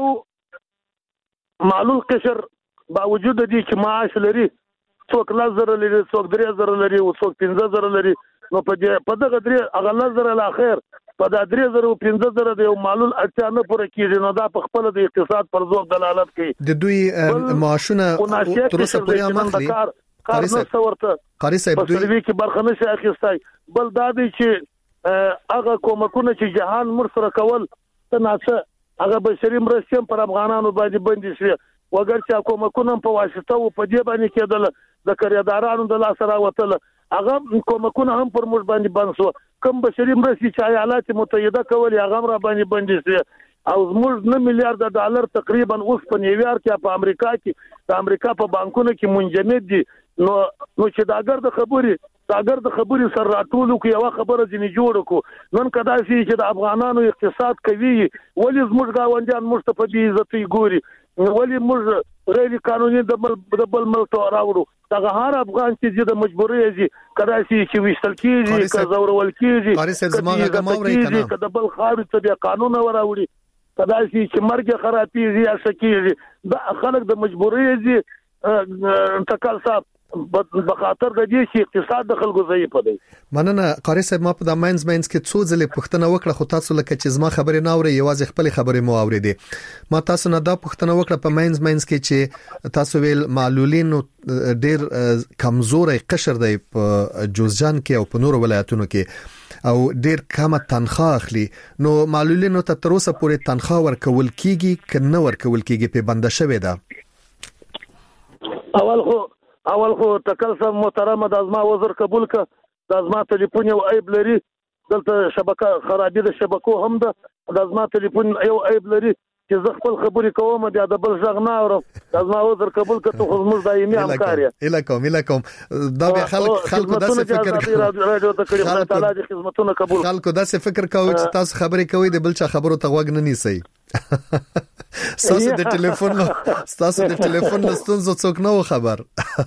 معلول قشر باوجود دي چې معاش لري، څوک 10,000 لري، څوک 3,000 لري او څوک 15,000 لري. نو په دغه درې هغه 10,000 لا خیر په دا 3,000 او 15,000 د یو معلول اړتیا نه پوره کیږي. نو دا په خپل د اقتصاد پر ذوب دلالت کوي. د دوی معاشونه تر اوسه پورې امخلي قاری صاحب دوی کې برخه نشي اخیستای. بل دا دی چې هغه کومکونه چې جهان مر سره کول تناسه هغه بشري مرستې پر افغانانو باندې بندي شي، وګر چې کومکونه په واسطه او په دې باندې کېدل د کریدارانو د لاس راوتل، هغه کومکونه هم پر موږ باندې بند شو. کوم بشري مرستې چې ایالات متحده کول هغه را باندې بندي شي، او موږ 9 میلیارډ ډالر تقریبا اوس په نیویارک یا په امریکا کې د امریکا په بانکونو کې منجمد دي. نو چې داګر د خبرې سره راټولو کې یو خبره ځنی جوړ کو. نن کدا چې د افغانانو اقتصاد کوي، ولې زموږ گاونډیان موږ ته په دې عزت ګوري، ولې موږ غیر قانوني د بل ملک راوړو. دغه هر افغان چې د مجبوري دي کدا چې وشتل کیږي، که زورول کیږي، کدا بل خارج ته قانون وراوړي، کدا چې مرګ خرابېږي یا شکیږي، د خلک د مجبوري دي تکل صاحب بخاطر د دې چې اقتصاد د خلکو ضعیف دی. مننه قاری صاحب. ما په د ماینز کې څو ځله پوښتنه وکړه، خو تاسو لکه چې زما خبرې نه اوري، یوازې خپل خبرې مو اوریدې. ما تاسو نه دا پوښتنه وکړه په ماینز کې چې تاسو ویل معلولین ډیر کمزوري قشر دی په جوزجان کې او په نورو ولایتونو کې او ډیر کمه تنخواه اخلي. نو معلولینو ته تر اوسه پورې تنخواه ورکول کیږي که نه ورکول کیږي؟ په بنده شوی ده. اول خو تکل سم محترم د ازما وزیر قبول ک د ازما ټلیفون یو عیب لري، دلته شبکه خرابې د شبکو هم ده، د ازما ټلیفون یو عیب لري چې زه خپل خبرې کوم د بل ځغ نه اورم. د ازما وزیر قبول ک ته خو موږ دایمي همکار یې الکم دا به خلکو داسې فکر کوي، راډیو ته کړي تعالی د خدمتونو قبول، خلکو داسې فکر کوي چې تاسو خبرې کوي د بل چا خبرو ته غوږ نه نیسئ. ستاسو د ټلیفون ستونزو څوک نه خبر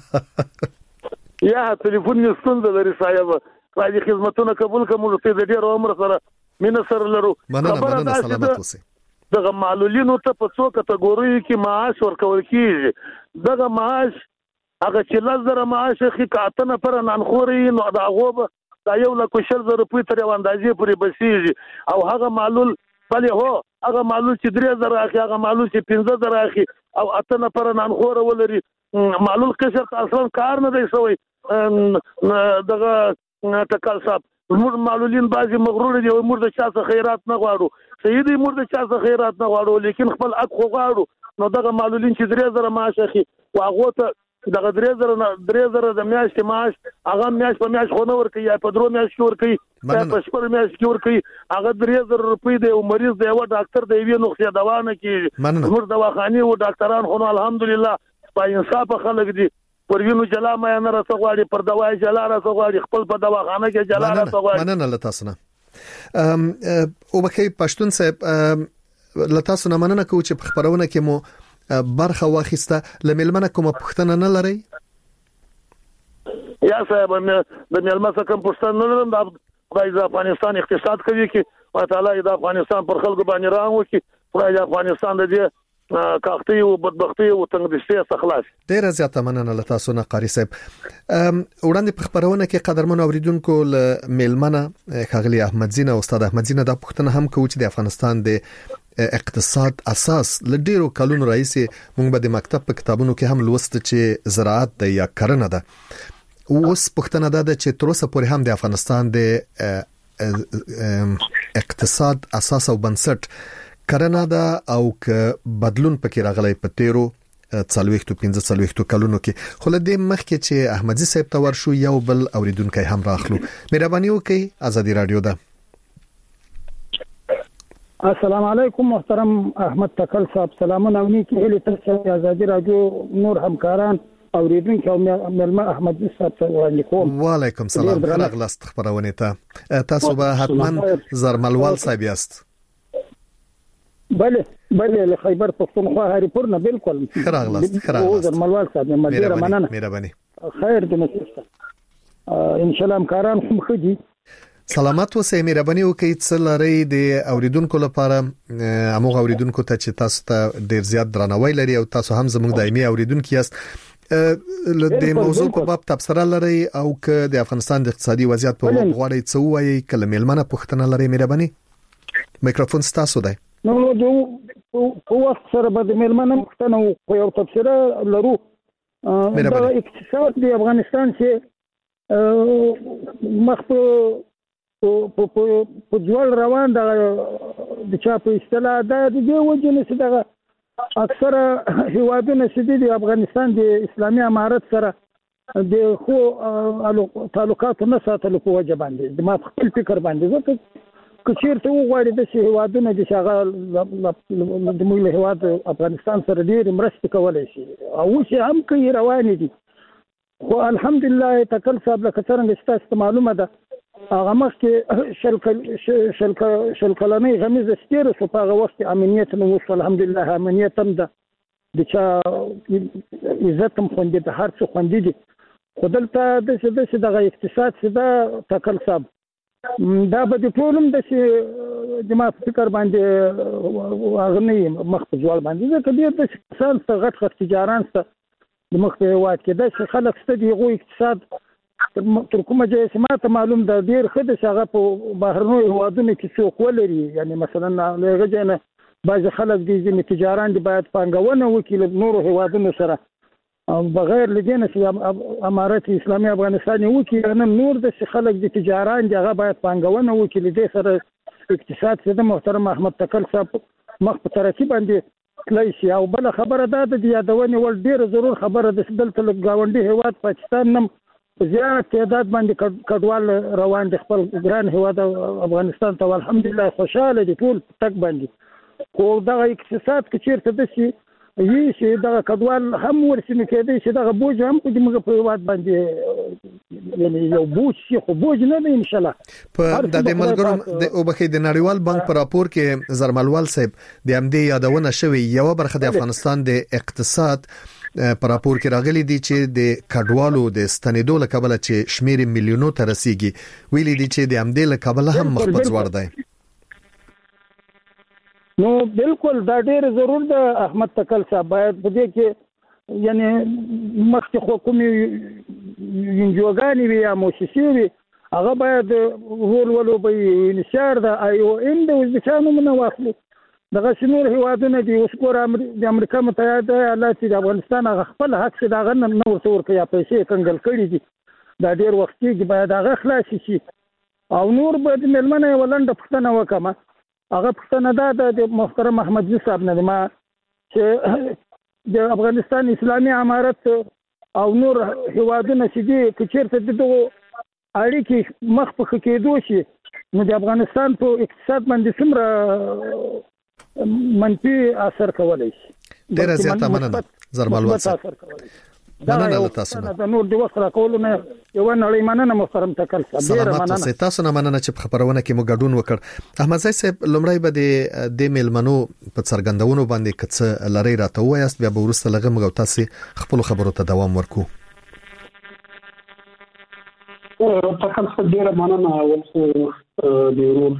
یا ټلیفون ستونزه لري صاحب، راځي خدمتونه قبول کوم ته د ډیر عمر سره مين سره لرو. مننه سلامت اوسئ. دغه معلولینو ته په څو کټګوریو کې معاش ورکول کیږي دغه معاش هغه چې 10,000 معاش خي کاتنه پر نانخوري نو دا غوبه دا 1,40,000 روپۍ تر اندازې پورې بسیږي او هغه معلول بلې هو هغه معلول چې 3,000 اخی هغه معلول چې 15,000 اخی او اتنه پر نانخوره ولري معلول قشر اصلا کار نه دی سوی دغه ټکل صاحب موږ معلولین بعضی مغرور دي او موږ د چا څخه خیرات نه غواړو سیدی موږ د چا څخه خیرات نه غواړو لیکن خپل حق خو غواړو نو دغه معلولین چې 3,000 معاش اخی واغه ته دغه 3,000 د میاشتې معاش هغه میاشت په میاشت خو نه ورکي یا په درو میاشت کې ورکي یا په شپږ میاشت کې ورکي هغه 3,000 روپۍ دی او مریض دی او ډاکټر دی وی نقصه دوا نه کیږي موږ دواخانه او ډاکټران خو الحمدلله په انصاف خلک دي پر وینو جلا مې نه راځغواړي پر دوايي جلا راځغواړي خپل په دواخانه کې جلا راځغواړي مننه لتاسنه او بکې پښتون صاحب لتاسنه مننه کوم چې په خبرونه کې مو برخه واخیسته لملمنه کوم پښتنه نه لري یا صاحب د ملمسه کوم پښتنه نه لرم د خدای د افغانستان اقتصاد کوي کې او تعالی د افغانستان پر خلکو باندې راو کې خدای د افغانستان د دې کاختي او بدبختی او تنګدشتي خلاص ډیر زیاته مننه لتاسو نه قاری صاحب وړاندې په خبرونه کې قدرمن اوریدونکو ملمنه خغلی احمد زینه او استاد احمد زینه د پښتنه هم کوي چې د افغانستان د اقتصاد اساس لډیرو کلونو راځي موږ به د مکتب په کتابونو کې هم لوست چې زراعت د یا کرنه ده اوس پښتنه ده چې تر اوسه پورې هم د افغانستان د اقتصاد اساس او بنسټ کرنه ده او ک بدلون پکې راغلی په تیرو 45 کلونو کې خو له دې مخکې چې احمدزي صاحب ته ورشو یو بل اوریدونکو هم راخلو مهرباني وکړئ ازادي رادیو ده السلام علیکم محترم احمد تکل صاحب سلامونه ونیکی هلی تاسو ازادي رادیو نور همکاران اوریدونکو ملما احمدزي صاحب وړاندې کوم وعلیکم سلام خلاص خبرونه ته تاسو به حتما زرملوال صاحب یاست بله له خیبر پختونخوا هریپور نه بالکل خراغلاست زرملوال صاحب مدیره مننه مهرباني خیر دې مسته ان شاء الله همکاران هم خدي سلامات اوسئ مهرباني وکړئ چې لري د اوریدونکو لپاره امو اوریدونکو ته چې تاسو ته ډیر زیات درناوی لري او تاسو هم زموږ دایمي اوریدونکو یاست د موضوع په باب تبصره لري او که د افغانستان د اقتصادي وضعیت په اړه غواړئ څه وایي کله ملمنه پښتنه لري مهرباني میکروفون ستاسو دی نو په وخت سره به ملمنه پښتنه او یو تبصره لرو د اقتصاد د افغانستان چې مخ په جوړ روان د چا په اصطلاح د دې وجه نه چې اکثره هیوادونه چې د افغانستان د اسلامي امارت سره د خو تعلقات نه ساتلو په وجه باندې د ما خپل فکر باندې ځکه کچیر ته وغواړي د هیوادونو د شغال د موږ هیواد افغانستان سره ډیر مرسته کولای شي او چې هم کوي روان دي خو الحمدلله تکل صاحب لکه څنګه ستاسو معلومه ده هغه مخکې شل کلنۍ غمیز ستیر سو په هغه وخت امنیت نو وصل الحمدلله امنیت هم ده د چا عزت هم خوندې ده هر څه خوندې دي خو دلته دغه اقتصاد چې ده تکل صاحب دا به د ټولم د جما فکر باندې اغنی مخ په ځوال باندې ځکه ډیر د انسان څخه غټ تجاران څخه د مخ په واد کې د خلک ستدي غو اقتصاد تر کومه ځای چې ماته معلوم ده ډیر خدای څنګه په بهرنو هوادونو کې څوک ولري یعنی مثلا لږه جنه بعض خلک دي چې تجاران دي باید پنګونه وکړي نور هوادونو سره بغیر لدينا چې امارت اسلامي افغانستان وکړي نن نور د خلک د تجاران دغه باید پنګونه وکړي د سره اقتصاد څخه محترم احمد تکل صاحب مخ په ترتیب باندې تلای شي او بل خبره ده د یادونې ول ډیر ضرور خبره د دلته گاونډي هیواد پاکستان نم زیات تعداد باندې کډوال روان دي خپل ګران هیواد افغانستان ته الحمدلله خوشاله دي ټول تک باندې خو دغه اقتصاد کې چیرته د شي چې دا کډوال هم ورسینه کېدای چې دا بوج هم په موږ په واد باندې یعنی یو بوج شي خو بوج نه دی ان شاء الله په د ملګرو د اوبخې د نړیوال بانک پر راپور کې زرملوال صاحب د امدی یادونه شوی یو برخه د افغانستان د اقتصاد پر راپور کې راغلي دي چې د کډوالو د ستنېدو له کبله چې شمیر میلیونو ته رسیدي ویلي دي چې د امدی له کبله هم مخ په ځوړ دی نو بالکل دا ډیر ضرور ده احمد تکل صاحب باید په دې کې یعنی مخکې خو کومې انجوګانې وي یا موسسې وي هغه باید رول ولوبوي انشار د IOM د ازبکستان نومونه واخلي دغه نور هیوادونه دي اوس ګوره د امریکا متحده ایالات چې د افغانستان هغه خپل حق چې دغه نه ورته ورکوي یا پیسې کنګل کړي دي دا ډیر وخت کېږي باید هغه خلاص شي او نور به د مېلمنه یوه لنډه پوښتنه وکړم هغه پوښتنه دا ده د محترم احمدزي صاحب نه ما چې د افغانستان اسلامي امارت او نور هیوادونه چې دي که چېرته د دغو اړیکې مخ په ښه کېدو شي نو د افغانستان په اقتصاد باندې څومره منفي اثر کولی شي ډېره زیاته مننه زرمال واسه مننه له تاسو نه د نور د وخت راکولو نه یو نړۍ مننه محترم تکل صاحب ډېره مننه تاسو نه مننه چې په خبرونه کې مو ګډون وکړ احمد زای صاحب لومړی به د میلمنو په څرګندونو باندې کڅ لری راته وایست بیا به ورسته لغه موږ تاسو خپل خبرو ته دوام ورکو تکل صاحب ډېره مننه او د ورور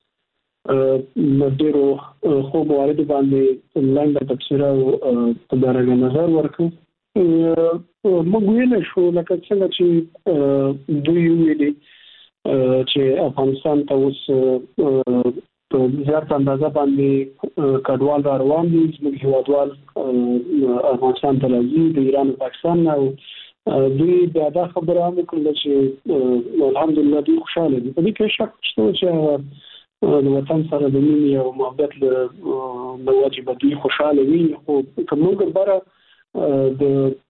ډېرو خو موارد باندې لاندې تفسیر او تدارک نظر ورکو موږ ویل شو لکه څنګه چې دوی ویلي چې افغانستان ته اوس په زیات اندازه باندې کډوال روان دي زموږ هیوادوال افغانستان ته راځي د ایران او پاکستان نه دوی دا خبره هم کړل چې الحمدلله دوی خوشاله دي په دې کې شک شته چې د وطن سره د مینې او محبت له واجب دي خوشاله وي خو کومه بره د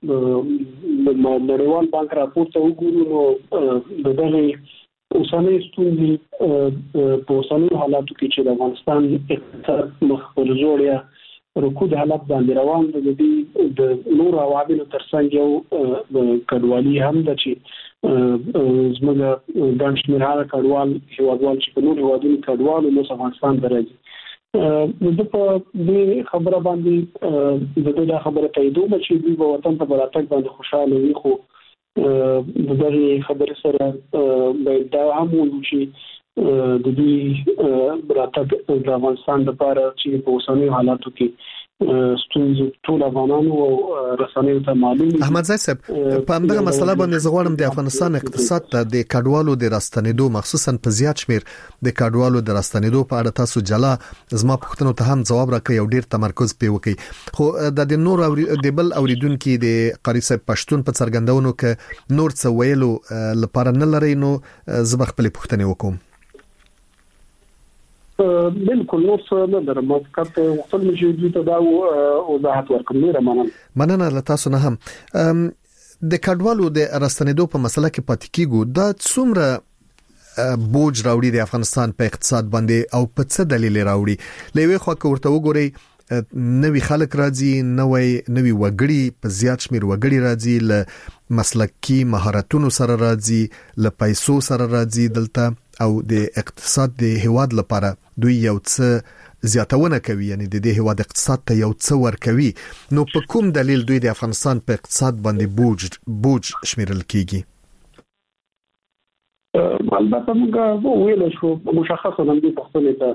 نړیوال بانک راپور ته وګورو نو د دغه اوسنۍ ستونزې په اوسنۍ حالاتو کې چې د افغانستان اقتصاد مخ پر زوړیا رکود حالات باندې روان دي د نور عواملو ترڅنګ یو کډوالي هم ده چې زموږ ګڼ شمېر هغه کډوال هیوادوال چې په نور هیوادونو کډوال نو افغانستان ته راځي د په دې خبره باندې د خبره تاییدوم چې دوی په وطن ته براتګ باندې خوشاله وي خو د دغه خبره سره باید دا هم وایو چې د دې براتګ د افغانستان لپاره چې په اوسنیو حالاتو کې ستونزې ټول افغانانو او رسنیو ته معلوم دي احمد زای صاحب په همدغه مسله باندې زغوړم د افغانستان اقتصاد ته د کډوالو د راستنېدو مخصوصا په زیات شمیر د کډوالو د راستنېدو په اړه تاسو جلا زما پوښتنو ته هم جواب راکړئ او ډیر تمرکز پې وکړئ خو د نور د بل اوریدونکو د قاری صاحب پښتون په څرګندونو کې نور څه ویلو لپاره نه لري نو زما خپل پوښتنه وکوم بالکل نو څه نه درم فقط خپل مجلس ته دا وضاحت ورکړم مننه له تاسو نه هم د کډوالو د راستنېدو په مسله کې پاتې کیږو دا څومره بوج راوړي د افغانستان په اقتصاد باندې او په څه دلیل راوړي لوي خو ورته وګورئ نوې خلک راځي نوې وګړي په زیات شمیر وګړي راځي ل مسلکی مهارتونو سره راځي ل پیسو سره راځي دلته او د اقتصاد د هواد لپاره دوی یو څه زیاتونه کوي یعنی د دې هواد اقتصاد ته یو څه ور کوي نو په کوم دلیل دوی د افغانستان په اقتصاد باندې بوج شمیرل کیږي البته موږ ویل شو مشخصه باندې په خپل ته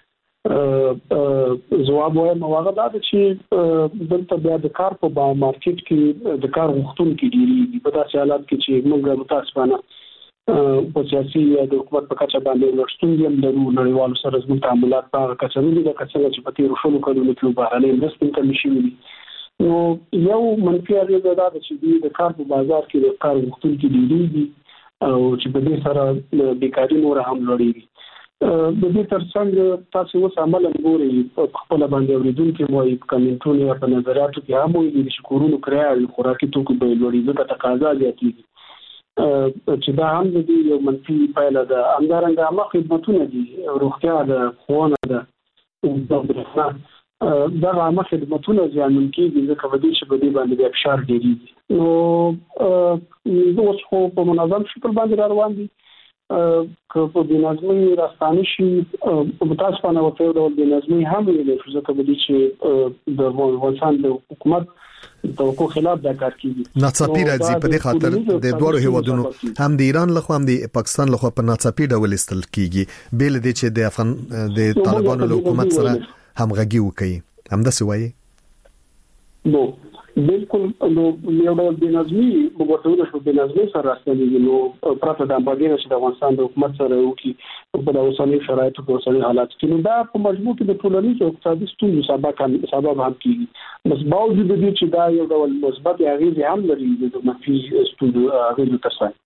جواب وایم هغه دا چې دلته بیا د کار په مارکیټ کې د کار غوښتونکو ډیری په داسې حالات کې چې موږ متاسفانه په سیاسي یا د حکومت په کچه باندې ورشتونګي هم د نړیوالو سره زموږ تعاملات په کچه نه دي د کچه چې په تیر شلو کلونو کې بهرنۍ انویسټمنټ کمیشن دي نو یو منفي اغیزه دا چې د کار په بازار کې د کار غوښتونکو ډیری دي او چې په دې سره بیکاری نور هم لوړیږي د دې ترڅنګ تاسو اوس عمل ګورئ په خپل باندې اوریدونکو موي کمنټونه یا په نظریاتو کې هم وي چې کورونو کرایه خوراکي توکو به لوړیږي د تقاضا زیاتېږي چې دا هم د یو منفي پایله ده همدارنګه عامه خدماتونه دي روغتیا ده ښوونه ده دا عامه خدماتونه زیانمن کېږي ځکه په دې چې په دې باندې فشار ډېرېږي نو اوس خو په منظم شکل باندې روان دي که په بنظمي راستانه شي متاسفانه ورته ډول بنظمي هم ویل شو ځکه به دي چې د افغانستان د حکومت توقع خلاف دا کار کوي ناڅاپي راځي په دې خاطر د دوه هیوادونو هم د ایران لخوا هم د پاکستان لخوا په ناڅاپي ډول استل کیږي بل دي چې د طالبانو له حکومت سره همغږي وکړي. همداسې وایي نو بالکل نو یو ډول بنظمي وګورئ شو بنظمي سره راځي نو پراته د امباګینه چې د افغانستان د حکومت سره یو کې په د اوسنۍ شرایطو په اوسنۍ حالات کې نو دا په مجموع کې د ټولنیز او اقتصادي ستونزو سبب هم کیږي. بس باوجود دې چې دا یو ډول مثبت اغیزې هم لري د منفي ستونزو اغیزو ترڅنګ.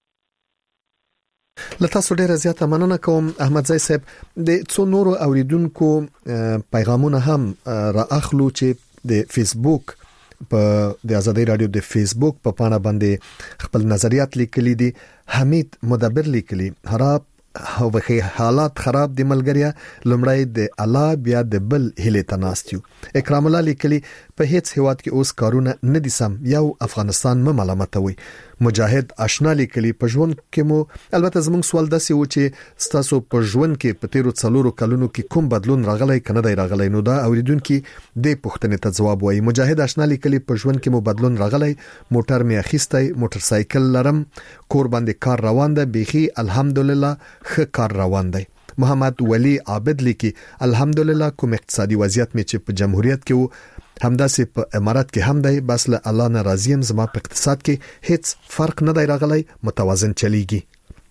لته څو ډیره زیاته مننه کوم احمد زئی صاحب. د څو نورو اوریدونکو پیغامونه هم را اخلو چې د فیسبوک په د آزادۍ رادیو د فیسبوک په پاڼه باندې خپل نظریات لیکلي دي. حمید مدبر لیکلي هغه حالات خراب دي ملګریا، لمړی د الله بیا د بل هله تناستیو. اکرام الله لیکلي په هیڅ هیواد کې اوس کارونه نه دي سم، یو افغانستان ملامتوي. مجاهد آشنا لیکلي په ژوند کې مو البته زموږ سوال داسې و چې ستاسو په ژوند کې په تیرو 4 کلونو کې کوم بدلون راغلی کنه دی راغلی، نو دا اوریدونکو د پوښتنې ته جواب وایي. مجاهد آشنا لیکلي په ژوند کې مو بدلون راغلی، موټر می اخیستی، موټر سایکل لرم، کور باندې کار روان ده، بيخي الحمدلله ښه کار روان دی. محمد ولی عابد لیکي الحمدلله کوم اقتصادي وضعیت می چې په جمهوریت کې همداسې په امارات کې هم دی، بس له الله نه راضیم، زما په اقتصاد کې هیڅ فرق نه دی راغلی، متوازن چلیږي.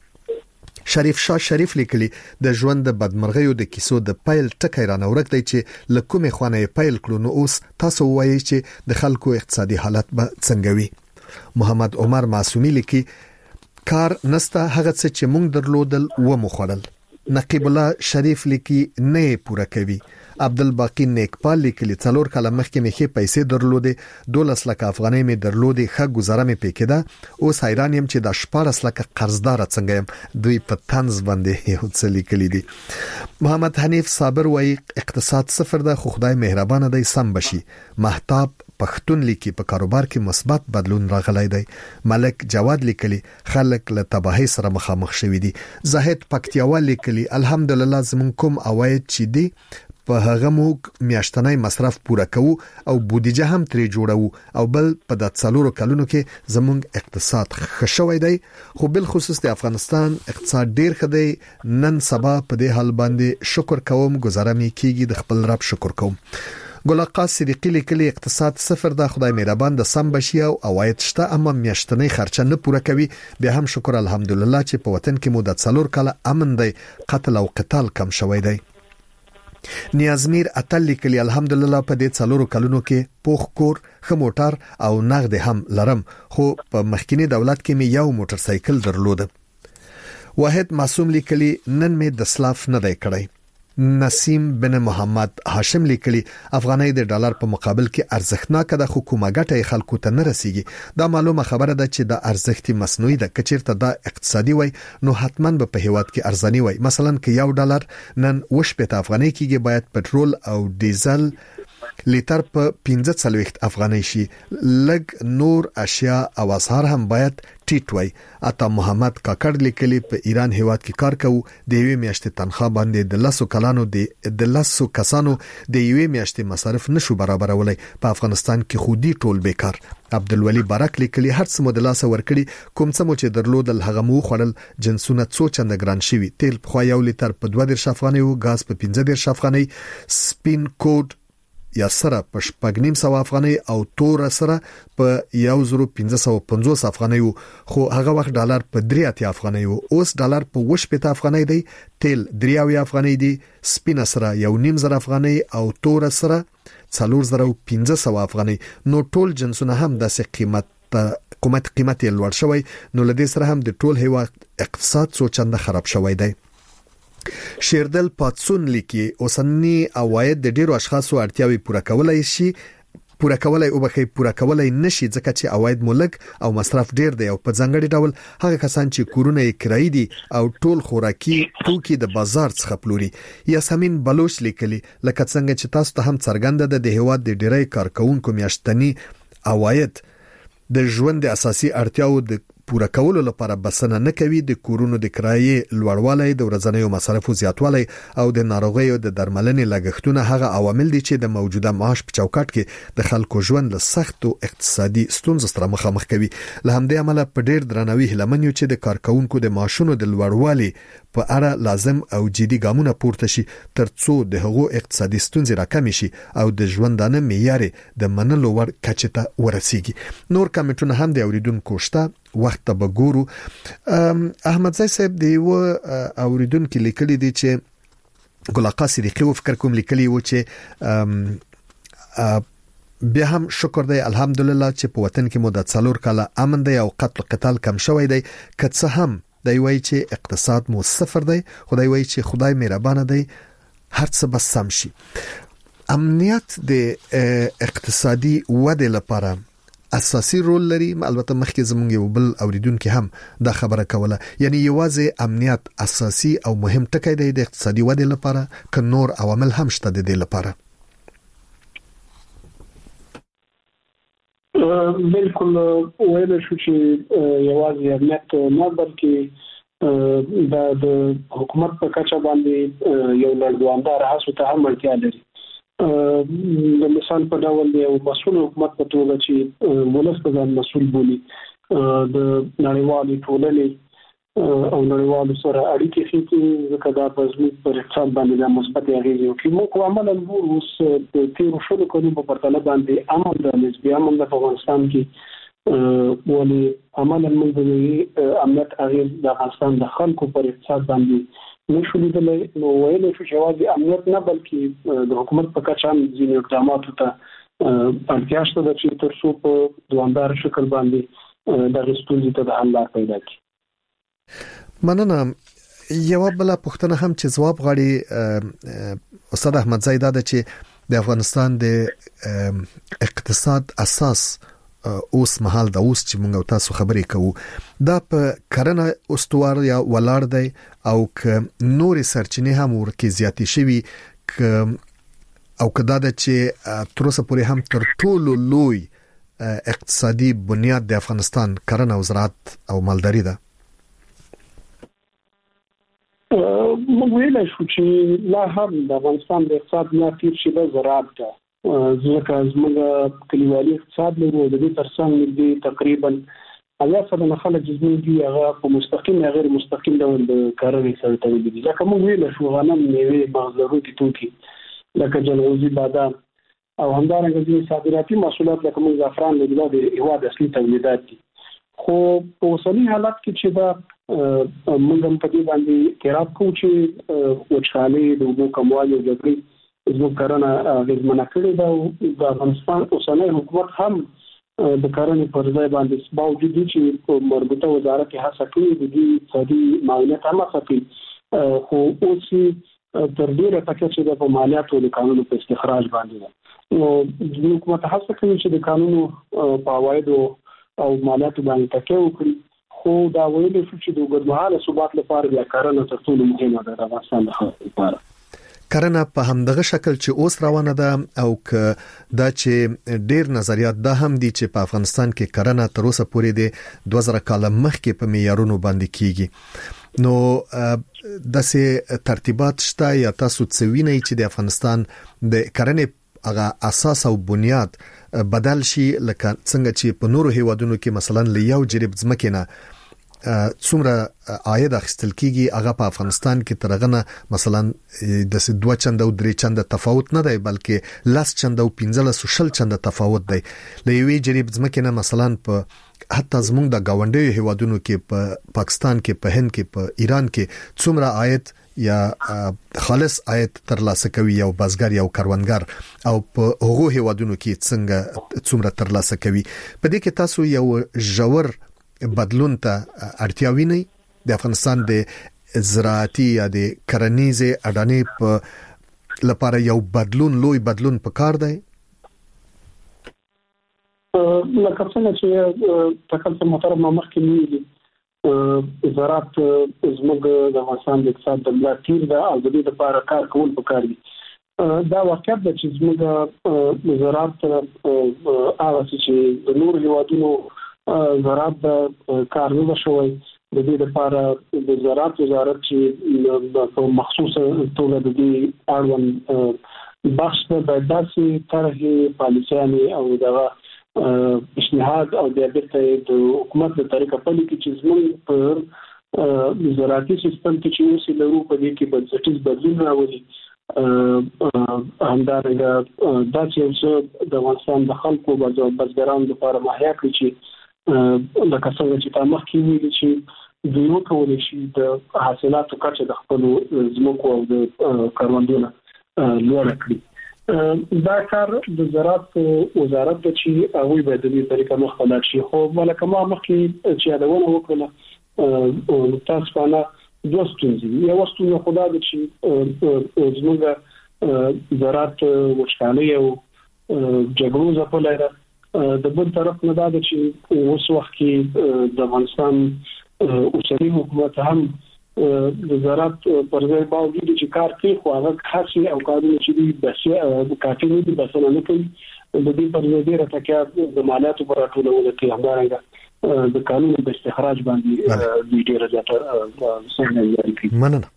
شریف شاه شریف لیکلي د ژوند د بدمرغیو د کیسو د پایل ټکی را نورک دی چې لکومه خانه پایل کړو، نو اوس تاسو وایي چې د خلکو اقتصادي حالت به څنګه وي. محمد عمر معصومی لیکي کار نسته، هغه څه چې مونږ درلودل و مخړل. نقیب الله شریف لیکي نه پوره کوي. عبدالباقی نیکپال لیکلي 4 کاله مخکې مې پیسې درلودې، 12 لک افغانۍ مې درلودې، ښه گزاره مې پکېده، اوس حیران یم چې د 14 لک قرضدار څنګه یم. دوی په طنز باندې یو څه لیکلي دي. محمد حنیف صابر وایي اقتصاد صفر ده، خو خدای مهربان دی سم بشي. مهتاب پښتون لیکي په کاروبار کې مثبت بدلون راغلی دی. ملک جواد لیکلي خلک له تباہی سره مخامخ شوي دي. زاهد پکتیاوال لیکلي الحمدلله زمون کوم عواید چې دي په هغه موږ میاشتنی مصرف پوره کوو او بودیجه هم ترې جوړو، او بل په د 4 کلونو کې زمونږ اقتصاد ښه شوی دی، خو بل خصوص د افغانستان اقتصاد ډیر ښه دی. نن سبا په دې حال باندې شکر کوم، گزاره مې کیږي، د خپل رب شکر کوم. ګلقاس صدیقی لیکلي اقتصاد صفر ده، خدای مهربان ده سم بشي، او عواید شته اما میاشتنی خرچه نه پوره کوي. بیا هم شکر الحمدلله چې په وطن کې مو د 4 کاله امن دی، قتل او قتال کم شوی دی. نیازمیر اتل لیکلي الحمدلله په دې 4 کلونو کې پوخ کور، ښه موټر او نغد هم لرم، خو په مخکینی دولت کې مې یو موټر سایکل درلوده. واحد معصوم لیکلي نن مې د سلاف نه دی کړی. نسیم بن محمد هاشم لیکلي افغانۍ د ډالر په مقابل کې ارزښتناک ده، خو کومه ګټه خلکو ته نه رسیږي. دا معلومه خبره ده چې د ارزښت مصنوعي ده، کچیرته دا اقتصادي وای نو حتما به په هیواد کې ارزاني وای. مثلا که یو ډالر نن 8 افغانۍ کېږي، باید پټرول او ډیزل لیتر په 45 افغانۍ شي. لګ نور اشیاء او اسعار هم باید ټیټ وای. عطا محمد کاکړ لیکلي په ایران هیواد کې کار کوو، د یوې میاشتې تنخواه باندې د 10 کلانو د 10 کسانو د یوې میاشتې مصارف نشو برابرولای. په افغانستان کې خودي ټول بیکار. عبدالولی بارک لیکلي هر څه مدلاسه ورکړي، کوم څه مو چې درلودل هغه مو خړل، جنسونه څو چنده ګران شوي، تیل په خو یو لیتر په 2 افغانۍ او غاز په 15 افغانۍ، سپین کوډ یا سره په 1500 افغانۍ او تور سره په 1550 افغانۍ، خو هغه وخت ډالر په 3 افغانۍ او اوس ډالر په 8 افغانۍ دی. تیل 3 افغانۍ دی، سپین سره 1.5 افغانۍ او تور سره 4500 افغانۍ. نو ټول جنسونه هم د قیمت لوړ شوی، نو لدې سره هم د ټول هیواد اقتصاد څو چنده خراب شوی دی. شیردل پاتسون لیکي اوسنی عواید د ډیرو اشخاصو اړتیاوي پوره کولای نشي، ځکه چې عواید مولک او مصرف ډیر دی، او په ځانګړي ډول هغه کسان چې کورونه یې کرایي دي او ټول خوراکي توکي د بازار څخه پلوري. یاسمین بلوچ لیکلي لکه څنګه چې تاسو ته هم څرګنده ده د هیواد د ډیری کارکونکو میاشتنی عواید د ژوند د اساسي اړتیاو د پوره کولو لپاره بسنه نه کوي. د کورونو د کرایې لوړوالی، د ورځنیو مصارفو زیاتوالی او د ناروغیو د درملنې لګښتونه هغه عوامل دي چې د موجوده معاش په چوکاټ کې د خلکو ژوند له سختو اقتصادي ستونزو سره مخامخ کوي. له همدې امله په ډیر درناوي هلمنیو چې د کارکونکو د معاشونو د لوړوالي په اړه لازم او جدي ګامونه پورته شي ترڅو د هغو اقتصادي ستونزې راکمې شي او د ژوندانه معیار د منلو ور کچه ته ورسیږي. نور کمنټونه هم د اوریدونکو شته، وخت ته بګورو. احمد زای صاحب دی و اوریدونکو لیکلي دي چې ګلاقا صدیقی و فکر کوم لیکلي و چې بیا هم شکر دی الحمدلله چې په وطن کې مو د 4 کاله امن دی او قتل قتال کم شوی دی. که څه هم دی وایي چې اقتصاد مو صفر دی، خدای وایي چې خدای مهربان دی، هر څه به سم شي. امنیت د اقتصادي وده لپاره اساسي رول لري. البته مخکې زمونږ یو بل اوریدونکو هم دا خبره کوله، یعنی یوازې امنیت اساسي او مهم ټکی دی د اقتصادي وده لپاره، که نور عوامل هم شته د دې لپاره؟ بالکل ویل شو چې یوازې امنیت نه بلکې د حکومت په کچه باندې یو لړدواندار هڅو ته هم اړتیا لري. د مثال په ډول یو مسؤل حکومت په توګه چې ولس په ځان مسؤل بولي، د نړیوالې ټولنې او نړیوالو سره اړیکې ښې ځکه دا په زموږ پر اقتصاد باندې د مثبت اغېزې وکړي. موږ عملاً اوس د تېرو شلو کلونو په پرتله باندې امن د نسبي امن د افغانستان کې ولې عملاً موږ د امنیت اغېز د افغانستان د خلکو پر اقتصاد باندې نشو لیدلی. نو ویل شو چې یوازې امنیت نه بلکې د حکومت په کچه هم ځینې اقداماتو ته اړتیا شته ده چې تر څو په دوامدار شکل باندې دغې ستونزې ته د حل لار پیدا کړي. مننه. یو بل پوښتنه هم چې ځواب غواړي استاد احمد زای دا ده چې د افغانستان د اقتصاد اساس اوس مهال د اوس چې موږ تاسو خبرې کوو دا په کرنه استوار یا ولاړ دی او ک نور سرچینې هم ورکه زیاتې شوي او کدا د چې تر اوسه پورې هم تر ټولو لوی اقتصادي بنیاد د افغانستان کرنه او زراعت او مالداري ده. موږ ویل شو چې لا هم د افغانستان د اقتصاد نه تیر شي د زراعت ده، ځکه زموږ کلیوالي اقتصاد لرو د دې ترڅنګ دي تقریبا 80% خلک چې دي هغه په مستقیم یا غیر مستقیم ډول د کرنې سره تړلي دي. لکه موږ ویل شو غنم، میوې، مغز لرونکي توکي لکه جلغوزي، بادام او همدارنګه ځینې صادراتي محصولات لکه موږ زعفران لري د هېواد اصلي تولیدات دي. خو په اوسني حالت کې چې دا موږ هم په دې باندې اعتراف کوو چې وچکالي د اوبو کموالی او جګړې زموږ کرنه اغېزمنه کړې ده او د افغانستان اوسنی حکومت هم د کرنې پر ځای باندې باوجود چې په مربوطه وزارت کې هڅه کوي د دې اقتصادي معاونت هم هڅه کوي، خو اوس تر ډېره ټکه چې د مالیاتو د قانونو په استخراج باندې ده. نو د حکومت هڅه کوي چې د قانونو په عوایدو او مالیاتو باندې تکیه وکړي، خو دا ویل شو چې د اوږدمهاله ثبات لپاره بیا کرنه تر ټولو مهمه ده د افغانستان د خلکو لپاره. کرنه په همدغه شکل چې اوس روانه ده او که دا چې ډیر نظریات دا هم دي چې په افغانستان کې کرنه تر اوسه پورې د 2000 کال مخکې په معیارونو باندې کیږي، نو داسې ترتیبات شته یا تاسو څه وینئ چې د افغانستان د کرنې هغه اساس او بنیاد بدل شي لکه څنګه چې په نورو هیوادونو کې مثلا لیو جریب ځمکې نه څومره عاید اخیستل کیږي، هغه په افغانستان کې ترغنه مثلا د 2 چنده او 3 چنده تفاوت نه دی بلکې 10 چنده او 15 چنده تفاوت دی. لوی جریب ځمکې نه مثلا په حتی زموږ د گاونډیو هیوادونو کې په پاکستان کې، په هند کې، په ایران کې څومره عاید یا خالص عاید ترلاسه کوي یو بازګر یو کروندګر او په هغو هیوادونو کې څومره ترلاسه کوي. په دې کې تاسو یو ژور بدلون ته اړتیا وینئ؟ د افغانستان د زراعتي یا د کرنیزې اډانې په لپاره یو بدلون، لوی بدلون پکار دی؟ لکه څنګه چې تکلم محترم مخکې ویلي زراعت زموږ د افغانستان د اقتصاد د ملا تیر ده او د دې لپاره کار کول پکار دي. دا واقعیت ده چې زموږ زراعت هغه چې د نور هیوادونو زراعت کار نه شوی د دې لپاره د زراعت وزارت چې په مخصوصه توګه د دې اړوند بحث په داسې طرحې پالیسیانې او دغه پیشنهاد او د حکومت د طریقه پلي کې چې زموږ په زراعتي سیستم کې چې اوس لرو په دې کې بنسټیز بدلون راولي همدارنګه دا چې د افغانستان د خلکو بزګرانو لپاره مهیا کړي چې لکه څنګه چې تاسو کې ویلي چې دوی وکولای شي د حاصلاتو کچه د خپل ځمکو او د کاروندونو لوړ کړي. دا کار د زراعت وزارت د چې هغه به د دې طریقه مخالف شي خو ملکه ما مخکې چې یادونه وکړه تاسو باندې دوستونځي یو ستونزه خدا د چې زموږ زراعت وشکانه او جګړو ځپلای د بل طرف نه دا چې اوس وخت کې د افغانستان اوسنی حکومت هم د زراعت پر ځای باندې چې کار کوي خو هغه خاصي او کارونه چې دي بس کافي نه دي بس نه کوي د دې پر ځای ډیره تکیه د مالیاتو پر راټولولو کې همدارنګه د قانون د استخراج باندې ډیره زیاته څنګه کوي. مننه.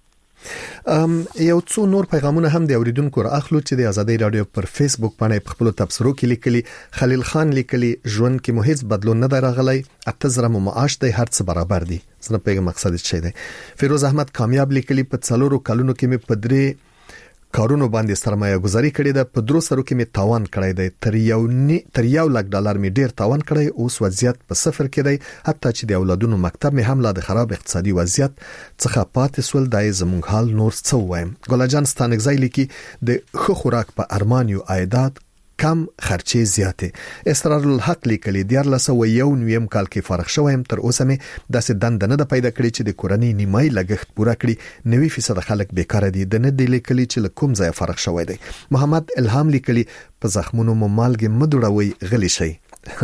یو څو نور پیغامونه هم د اوریدونکو راخلو چې د ازادي رادیو پر فیسبوک باندې په خپل تبصرو کې لیکلي. خلیل خان لیکلي ژوند کې مو هیڅ بدلون نه راغلی، 8000 معاش دی، هر څه برابر دي. زنه پیغام مقصد څه دی؟ فیروز احمد کامیاب لیکلي په 4 کلونو کې مې په 3 کارونو باندې سرمایه گذاري کړې ده، په 2 سرو کې مې تاوان کړی دی، تر $1 لک مې ډیر تاوان کړی، اوس وضعیت په صفر کې دی، حتی چې د اولادونو مکتب مې هم لا د خراب اقتصادي وضعیت څخه پاتې سول. دای زموږ حال نور څه وایم. ګلجان ستانګزای لیکي د خو خوراک په ارمانیو عائدات کم خرچې زیاته. اسرار الحق لیکلي 2001 کال کې فارغ شوم، تر اوسه مې داسې دند نه پیدا کړی چې د کورنۍ نیمای لګښت پوره کړي، 90% خلک بیکاره دي. د نه دی لیکلي چې کوم ځای فارغ شوی دی. محمد الهام لیکلي په زخمونو مو مالګه مدوړوي غلی شي.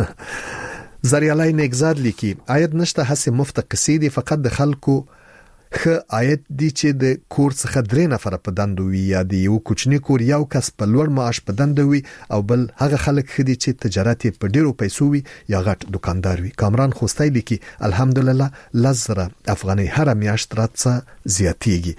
زریالای نگزاد لیکي عاید نشته، هڅه مفت قصیدې فقط د خلکو خ عاید دي چې د کور څخه 3 نفر په دند وي یا د یو کوچنی کور یو کس په لوړ معاش په دند وي او بل هغه خلک خدي چې تجارت په ډیرو پیسو وي یا غټ دکاندار وي. کامران خوستای لیکي الحمدلله لزره افغاني هر میاشت راتڅه زیاتیږي.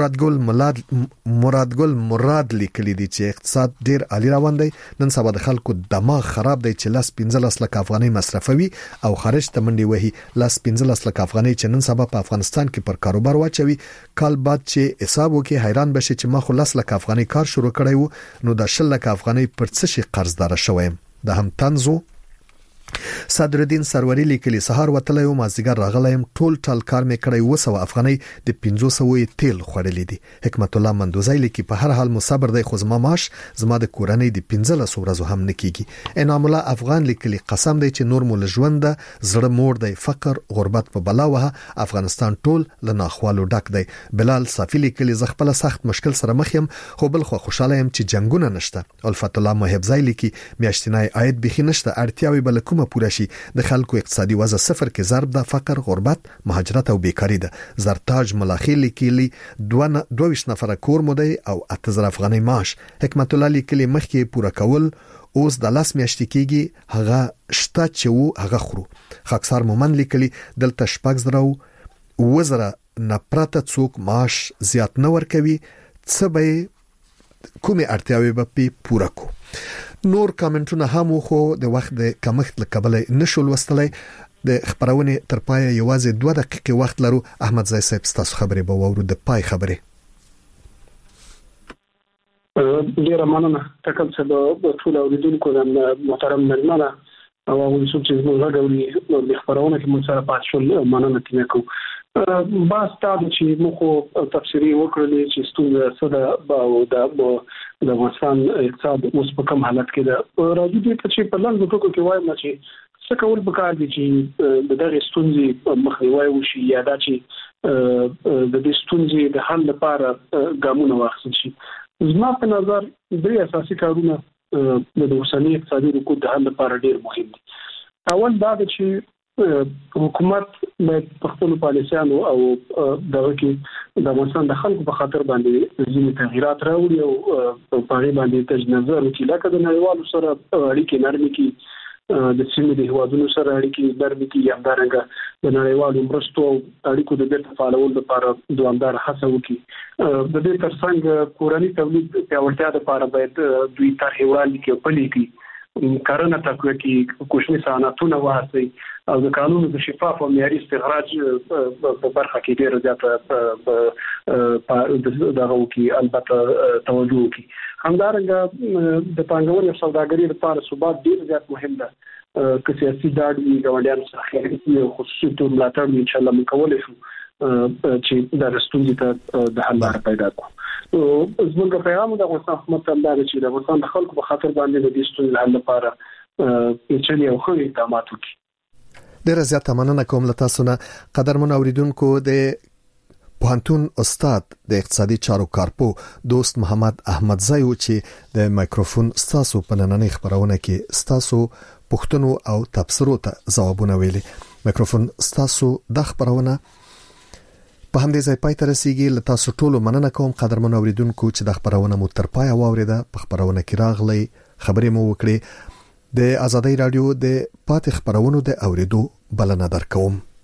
مراد لیکلي دي چې اقتصاد ډیر عالی روان دی، نن سبا د خلکو دماغ خراب دی چې 15 لک افغاني مصرفوي او خارج ته منډي وهي. 15 لک افغاني چې نن سبا په افغانستان کې پر کاروبار واچوي، کال بعد چې حساب وکي حیران بشي چې ما خو 10 لک افغاني کار شروع کړی وو، نو د 10 لک افغاني پر څه شي قرضدار شوم. د هم تنزو صدر الدین سروری لیکلي سهار وتلی او مازیګر راغلایم، ټول کار مې کړی 200 افغاني د 500 تیل خوړلې دي. حکمت الله مندوزای لیکي په هر حال مصبر دی، خو زما معاش زما د کورنۍ د 15 ورځو هم نکېږي. انعام الله افغان لیکلي قسم دی چې نور مول ژوند زړه مور دی، فقر غربت په بلا وه، افغانستان ټول له ناخوالو ډک دی. بلال صافی لیکلي ز خپل سخت مشکل سره مخ یم، خو بل خو خوشاله یم چې جنگونه نشته. الفت الله محبزای لیکي میاشتنای عاید بخي نشته، اړتیاوي بل کومه پوره شي، د خلکو اقتصادي وضع صفر کې ضرب ده، فقر غربت مهاجرت او بیکاری ده. زرتاج ملاخي لیکلي 22 نفر کور مودي او 8000 افغاني معاش. حکمت الله لیکلي مخکې پوره کول اوس د لاس میاشتې کېږي، هغه شته چې وو هغه خورو. خاکسار مومن لیکلي دلته شپږ زره وزره نپراته څوک معاش زیات نه ورکوي، څه به کومه اړتیاوي به پوره کو. نور کامنټونه هم خو د وخت د کمښت لکبل نشول وستلای. د خبرونه تر پای یوازې 2 دقیقې وخت لرو. احمد زای صاحب تاسو خبرې به وورو د پای خبرې. ډیره مننه تکل څه د ټول اوریدونکو د محترم مېلمانه او هغه چې موږ غواړو د خبرونه کې موږ سره پات شول مننه کوم. باز تاسو چې موږ تفسیری وکړلې چې ستونزه څه ده او د افغانستان اقتصاد اوس په کوم حالت کې ده. راځي چې په لاندې ټکو کې وایم چې څه کول پکار دي چې د دغه ستونزې مخنیوي وشي یا دا چې د دې ستونزې د حل لپاره ګامونه واخیستل شي. زما په نظر درې اساسي کارونه د اوسنۍ اقتصادي رکود د حل لپاره ډېر مهم دي. اول دا چې حکومت په خپل پالیسیانو او دغه کې د افغانستان د خلکو په خاطر باندې ځینې تغیرات راوړي او په هغه باندې تجنظر وکړي، لکه د نړیوالو سره اړیکې نرمي کړي، د سیمې د هیوادونو سره اړیکې نرمې کړي، همدارنګه د نړیوالو مرستو اړیکو د بیرته فعالولو لپاره دوامدار هڅه وکړي. د دې ترڅنګ کورني تولید پیاوړتیا لپاره باید دوی طرحې وړاندې کړي او پلي کړي، کرنه تقویه کړي، کوچني صنعتونه وهڅوي او د قانونو د شفاف او معیاري استخراج په برخه کې ډېر زیاته دغه وکړي، البته توجه وکړي. همدارنګه د پانګونې او سوداګرۍ لپاره ثبات ډېر زیات مهم ده. که سیاسي ډاډ وي، ګاونډیانو سره خیریت او خصوصي تور ملاتړ ان شاء الله موږ کولی شو چې د ستونزې ته د حل لاره پیدا کړو. زموږ پیغام د افغانستان حکومت ته دا دی چې د افغانستان د خلکو په خاطر باندې د دې ستونزې حل لپاره چې یو ښه اقدامات وکړي. ډیره زیاته مننه کوم له تاسو نه قدرمن اوریدونکو. د پوهنتون استاد د اقتصادي چارو کارپو دوست محمد احمدزی و چې د مایکروفون ستاسو په نننۍ خبرونه کې ستاسو پوښتنو او تبصرو ته ځوابونه ویلي. مایکروفون ستاسو د خبرونه په همدې ځای پای ته رسیږي. له تاسو ټولو مننه کوم قدرمن اوریدونکو چې د خبرونه مو تر پای واوریده. په خبرونه کې راغلي خبرې مو وکړي. د آزادۍ رادیو د پاتې خبرونو د اوریدو بلنه درکوم.